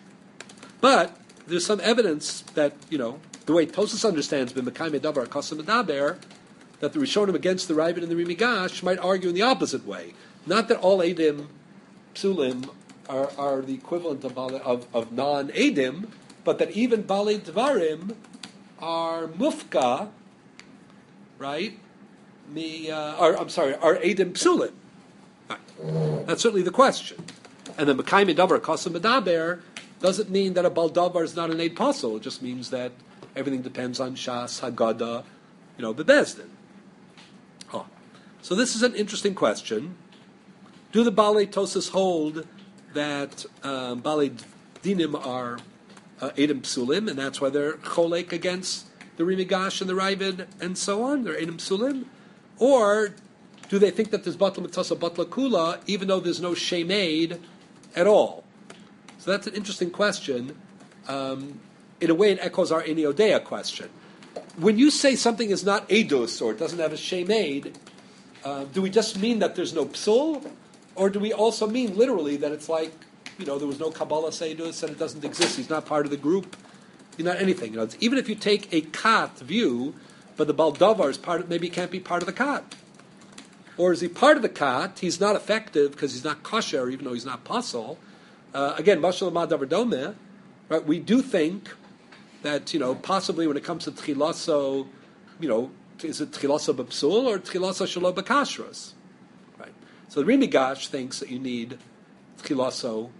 Speaker 1: But there's some evidence that, the way Tosas understands b'mekayim davar kasam medaber, that the Rishonim against the Ravid and the Rimigash might argue in the opposite way. Not that all Edim, Psulim, are the equivalent of non-Edim, but that even Balei Dvarim are Mufka, right? Are Edim Psulim. Right. That's certainly the question. And the Mekayim Davar Kasam Medaber doesn't mean that a Baldavar is not an Eid Pasul. It just means that everything depends on Shas, Haggadah, Bebezdin. Oh. So this is an interesting question. Do the Balei Tosas hold that Balei Dinim are Edim Psulim, and that's why they're Cholek against the Rimigash and the Ravid and so on? They're Edim Psulim? Or do they think that there's Batla Mitzasa Batla Kula, even though there's no Shemed at all? So that's an interesting question. In a way, it echoes our Eniodea question. When you say something is not Edus, or it doesn't have a Shemed, do we just mean that there's no Psul? Or do we also mean literally that it's like, there was no Kabbalah Seidus and it doesn't exist, he's not part of the group, he's not anything. Even if you take a Kat view, but the Baldavar is maybe he can't be part of the Kat. Or is he part of the Kat, he's not effective because he's not kosher, even though he's not pasul. Again, Mashal Madavar Domeh, right, we do think that, possibly when it comes to Tchilaso, is it Tchilaso B'Psul or Tchilaso Shalo B'Kashros? So the Rimigash thinks that you need Tchilaso,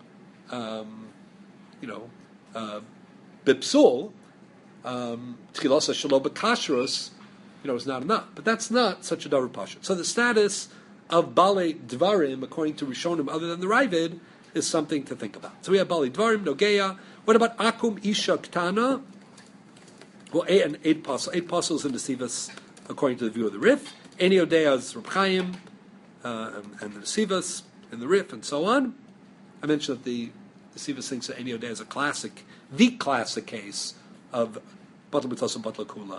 Speaker 1: Bipsul, Tchilaso Shalo B'Kashros, is not enough. But that's not such a davar pashut. So the status of Balei Dvarim, according to Rishonim, other than the Ravid, is something to think about. So we have Balei Dvarim, Nogeya. What about Akum Isha Ktana? Well, and eight apostles in the Sivas, according to the view of the Rif. Eni Odea's Reb Chaim, and the Sivas, and the Rif, and so on. I mentioned that the Sivas thinks that Eni Odea is the classic case of Batla B'Tosa Batla Kula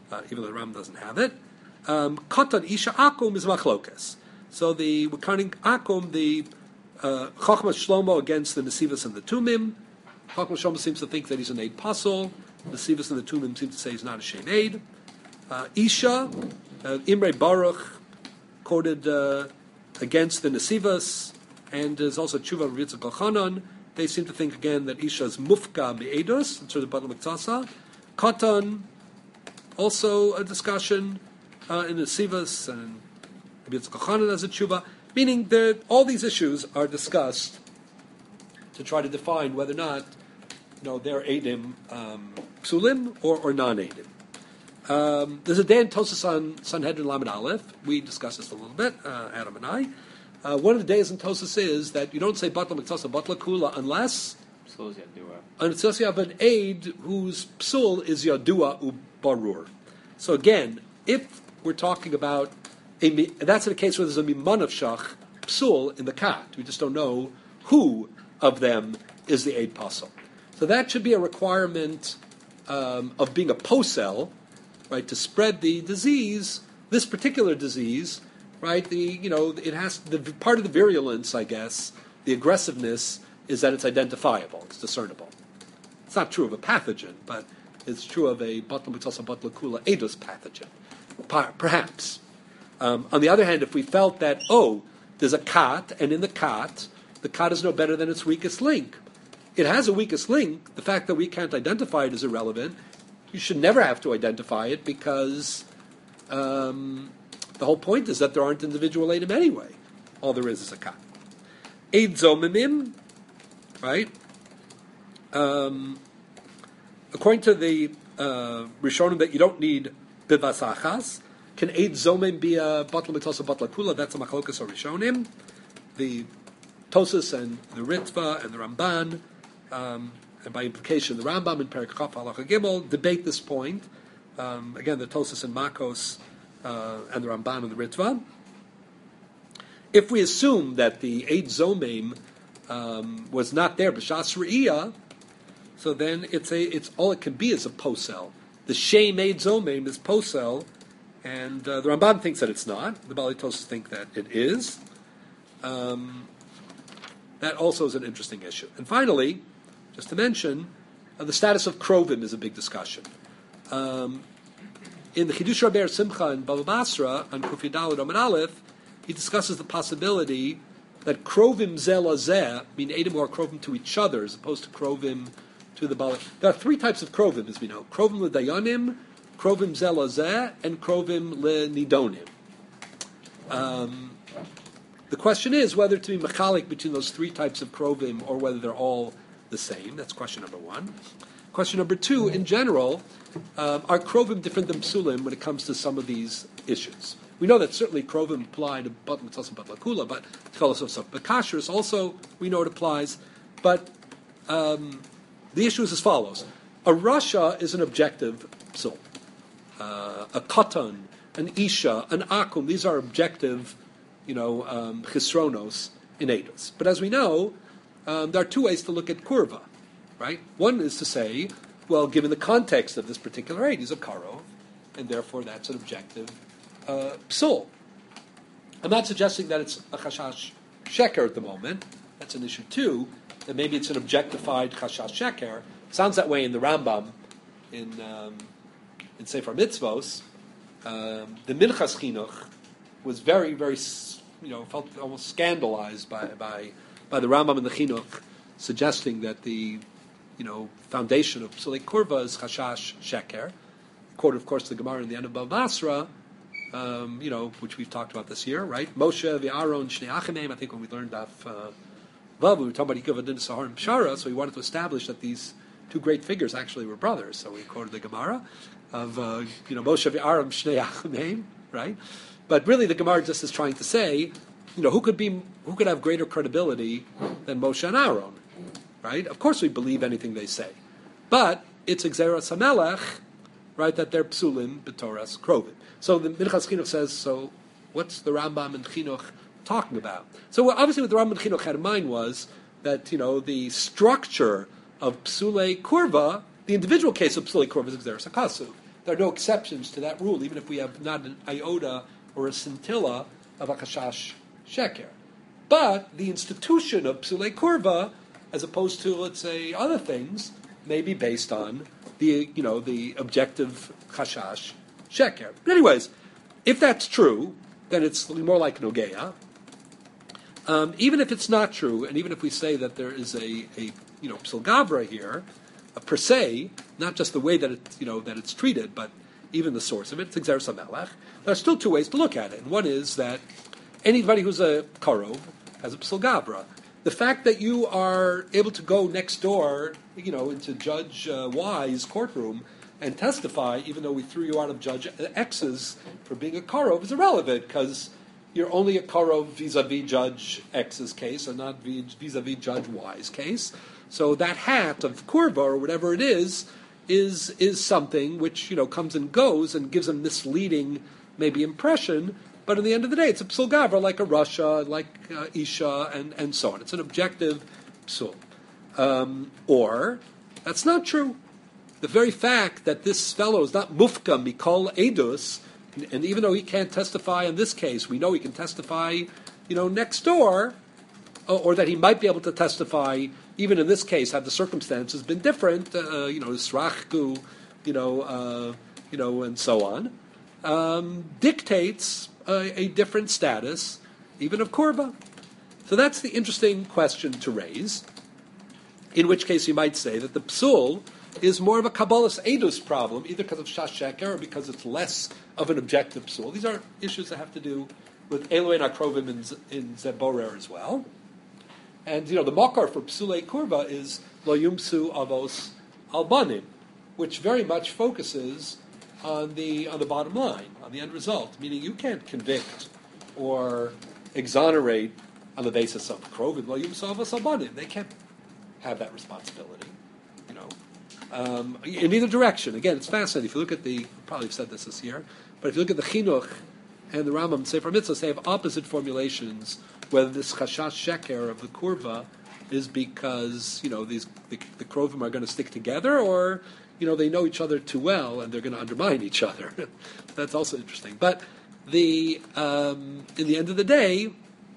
Speaker 1: even though the Ram doesn't have it. Katan Isha Akum is Machlokes. So we're counting Akum, the Chochmas Shlomo against the Nesivos and the Tumim. Chochmas Shlomo seems to think that he's an aid pasul. The Nesivos and the Tumim seem to say he's not a shem aid. Isha, Imre Baruch quoted against the Nesivos, and there's also Tshuva of Yitzchak Elchanan. They seem to think again that Isha is Mufka Me'edus, in terms of Batal Miktasa. Katan, also a discussion in the Nesivos, and Yitzchak Elchanan as a Tshuva, meaning that all these issues are discussed to try to define whether or not they're Eidim Psulim or non-Eidim. There's a day in Tosas on Sanhedrin Lamed Aleph. We discussed this a little bit, Adam and I. One of the days in Tosas is that you don't say Batla Miktasa, Batla Kula, unless you have an aid whose psul is Yadua Ubarur. So again, if we're talking about that's in a case where there's a Miman of Shach psul in the kat. We just don't know who of them is the aid pasul. So that should be a requirement of being a posel, right, to spread the disease, this particular disease, right? It has the part of the virulence, I guess, the aggressiveness is that it's identifiable, it's discernible. It's not true of a pathogen, but it's true of a Batla Miktasa Batla Kula Eidos pathogen, perhaps. On the other hand, if we felt that there's a kat, and in the kat is no better than its weakest link. It has a weakest link. The fact that we can't identify it is irrelevant. You should never have to identify it because the whole point is that there aren't individual Eidim anyway. All there is a kat. Eid Zomimim, right? According to the Rishonim, that you don't need Bivasachas. Can Eid Zomim be a Batla Miktasa Batla Kula? That's a Machlokas or Rishonim. The Tosas and the Ritva and the Ramban, and by implication the Rambam in Perek Chaf Halacha Gimel debate this point. Again, the Tosas and Makos and the Ramban and the Ritva. If we assume that the Eid Zomim was not there, B'Shas Re'iyah, so then it's all it can be is a posel. The Shem Eid Zomim is posel, and the Ramban thinks that it's not. The Bali Tosas think that it is. That also is an interesting issue. And finally, just to mention, the status of Krovim is a big discussion. In the Chidush Rabbi Simcha in Bava Basra, on Kufi Daled Amud Aleph, he discusses the possibility that Krovim Zeh Lazeh mean Eidim who are Krovim to each other, as opposed to Krovim to the Bali. There are three types of Krovim, as we know. Krovim L'Dayanim, Krovim Zeh Lazeh, and Krovim L'Nidonim. The question is whether to be mechalik between those three types of krovim or whether they're all the same. That's question number one. Question number two, in general, are krovim different than psulim when it comes to some of these issues? We know that certainly krovim apply to Batla Miktasa Batla Kula, but kashrus also we know it applies. But the issue is as follows: a rasha is an objective psul. A katan, an isha, an akum, these are objective chisronos in Eidos. But as we know, there are two ways to look at kurva, right? One is to say, well, given the context of this particular aid, he's a karov, and therefore that's an objective psul. I'm not suggesting that it's a chashash sheker at the moment. That's an issue too. That maybe it's an objectified chashash sheker. Sounds that way in the Rambam, in Sefer Mitzvos. The Minchas Chinuch was very, very, felt almost scandalized by the Rambam and the Chinuch, suggesting that the, foundation of Psulei Kurva is Chashash Sheker. Quoted, of course, the Gemara in the end of Bava Basra, which we've talked about this year, right? Moshe v'Aaron Shnei Achimim. I think when we learned Daf Vav, we were talking about Ikav Adin Sahar and Pshara, so we wanted to establish that these two great figures actually were brothers. So we quoted the Gemara of Moshe v'Aaron Shnei Achimim, right? But really, the Gemara just is trying to say, who could have greater credibility than Moshe and Aaron, right? Of course, we believe anything they say, but it's Xeras Hamelech, right? That they're psulim b'toras krovim. So the Minchas Chinuch says, so what's the Rambam and Chinuch talking about? So obviously, what the Rambam and Chinuch had in mind was that the structure of psulei kurva, the individual case of psulei kurva is Xeras Hakasu. there are no exceptions to that rule, even if we have not an iota or a scintilla of a chashash sheker. But the institution of psulei kurva, as opposed to, let's say, other things, may be based on the objective chashash sheker. But anyways, if that's true, then it's more like nogeya. Even if it's not true, and even if we say that there is a psul gavra here, per se, not just the way that it's treated, but even the source of it, it's exeris hamelech. There are still two ways to look at it. And one is that anybody who's a karov has a psul gavra. The fact that you are able to go next door, into Judge Y's courtroom and testify, even though we threw you out of Judge X's for being a karov, is irrelevant because you're only a karov vis-a-vis Judge X's case and not vis-a-vis Judge Y's case. So that hat of kurva or whatever it is something which comes and goes and gives a misleading maybe impression. But at the end of the day, it's a psul gavra like a Russia, like Isha, and so on. It's an objective psul. Or that's not true. The very fact that this fellow is not mufka mikol edus, and even though he can't testify in this case, we know he can testify, next door, or that he might be able to testify even in this case had the circumstances been different, srachku, and so on, dictates a different status, even of kurva. So that's the interesting question to raise. In which case, you might say that the psul is more of a kabbalas edus problem, either because of shasheker or because it's less of an objective psul. These are issues that have to do with Elohen HaKrovim in Zeborer as well. And the makar for psulei kurva is lo yumsu avos albanim, which very much focuses on the bottom line, on the end result. Meaning you can't convict or exonerate on the basis of krovim lo yumsu avos albanim. They can't have that responsibility. In either direction. Again, it's fascinating. If you look at probably said this year, but if you look at the Chinuch and the Rambam and Sefer Mitzvahs, they have opposite formulations. Whether this chashash sheker of the kurva is because the krovim are going to stick together, or they know each other too well and they're going to undermine each other. That's also interesting. But in the end of the day,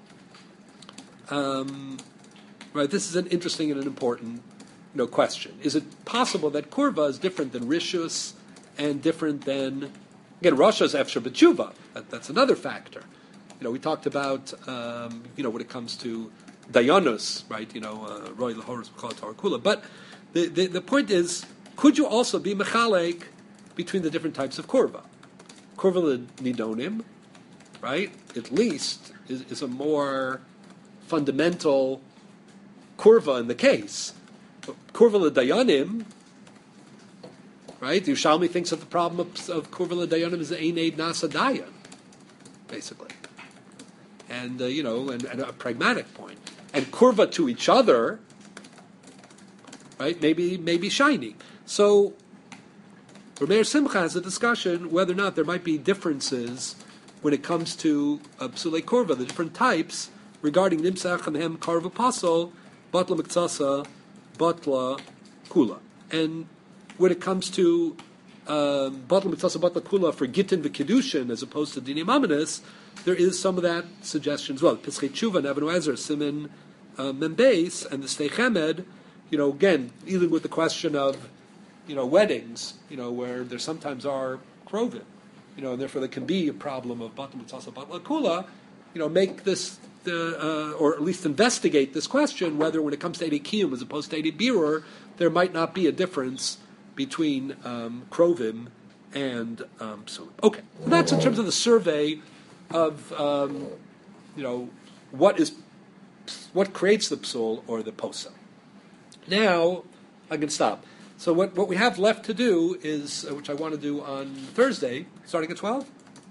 Speaker 1: right, this is an interesting and an important question. Is it possible that kurva is different than rishus and different than, again, Rosh's efshar b'tshuva? That's another factor. We talked about, when it comes to dayanus, right? Roy Lahorus Torah Kula. But the point is, could you also be mechalek between the different types of kurva? Kurva nidonim, right? At least is a more fundamental kurva in the case. Kurva l'dayanim, right? The Yerushalmi thinks that the problem of kurva l'dayanim is the einaid nasa dayan, basically, and and a pragmatic point. And kurva to each other, right? Maybe shiny. So, Rameir Simcha has a discussion whether or not there might be differences when it comes to psulei kurva, the different types regarding nimsach and hem karva pasol, batla miktsasa, batla kula. And when it comes to batla mitzasa batla kula for gittin v'kedushin as opposed to dinim amanis, there is some of that suggestion as well. Pischei Tshuva and Avinu Ezer, Simin Membeis, and the Stei Chemed, again, dealing with the question of, weddings, where there sometimes are krovim, and therefore there can be a problem of batla mitzasa batla kula, make this, or at least investigate this question, whether when it comes to Eidei Kiyum as opposed to Eidei Birur, there might not be a difference between krovim and psulim. Okay, so that's in terms of the survey of what creates the psul or the posa. Now I can stop. So what we have left to do is, which I want to do on Thursday, starting at 12.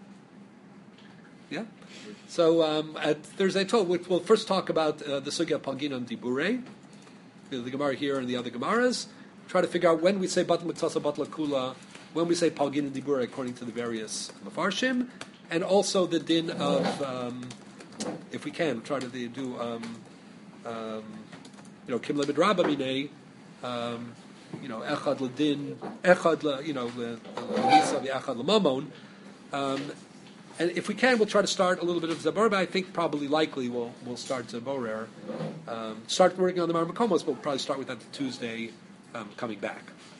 Speaker 1: Yeah. So at Thursday 12, we'll first talk about the sugya pagina and dibure, the Gemara here and the other Gemaras. Try to figure out when we say batla mitzasa batla kula, when we say pagina and dibure according to the various mafarshim, and also the din of, if we can, try to do kim lebed rabba minei, echad ledin, echad the misa, the echad lemamon. And if we can, we'll try to start a little bit of Zabur, but I think probably likely we'll start Zaborer. Start working on the Marmakomos, but we'll probably start with that Tuesday coming back.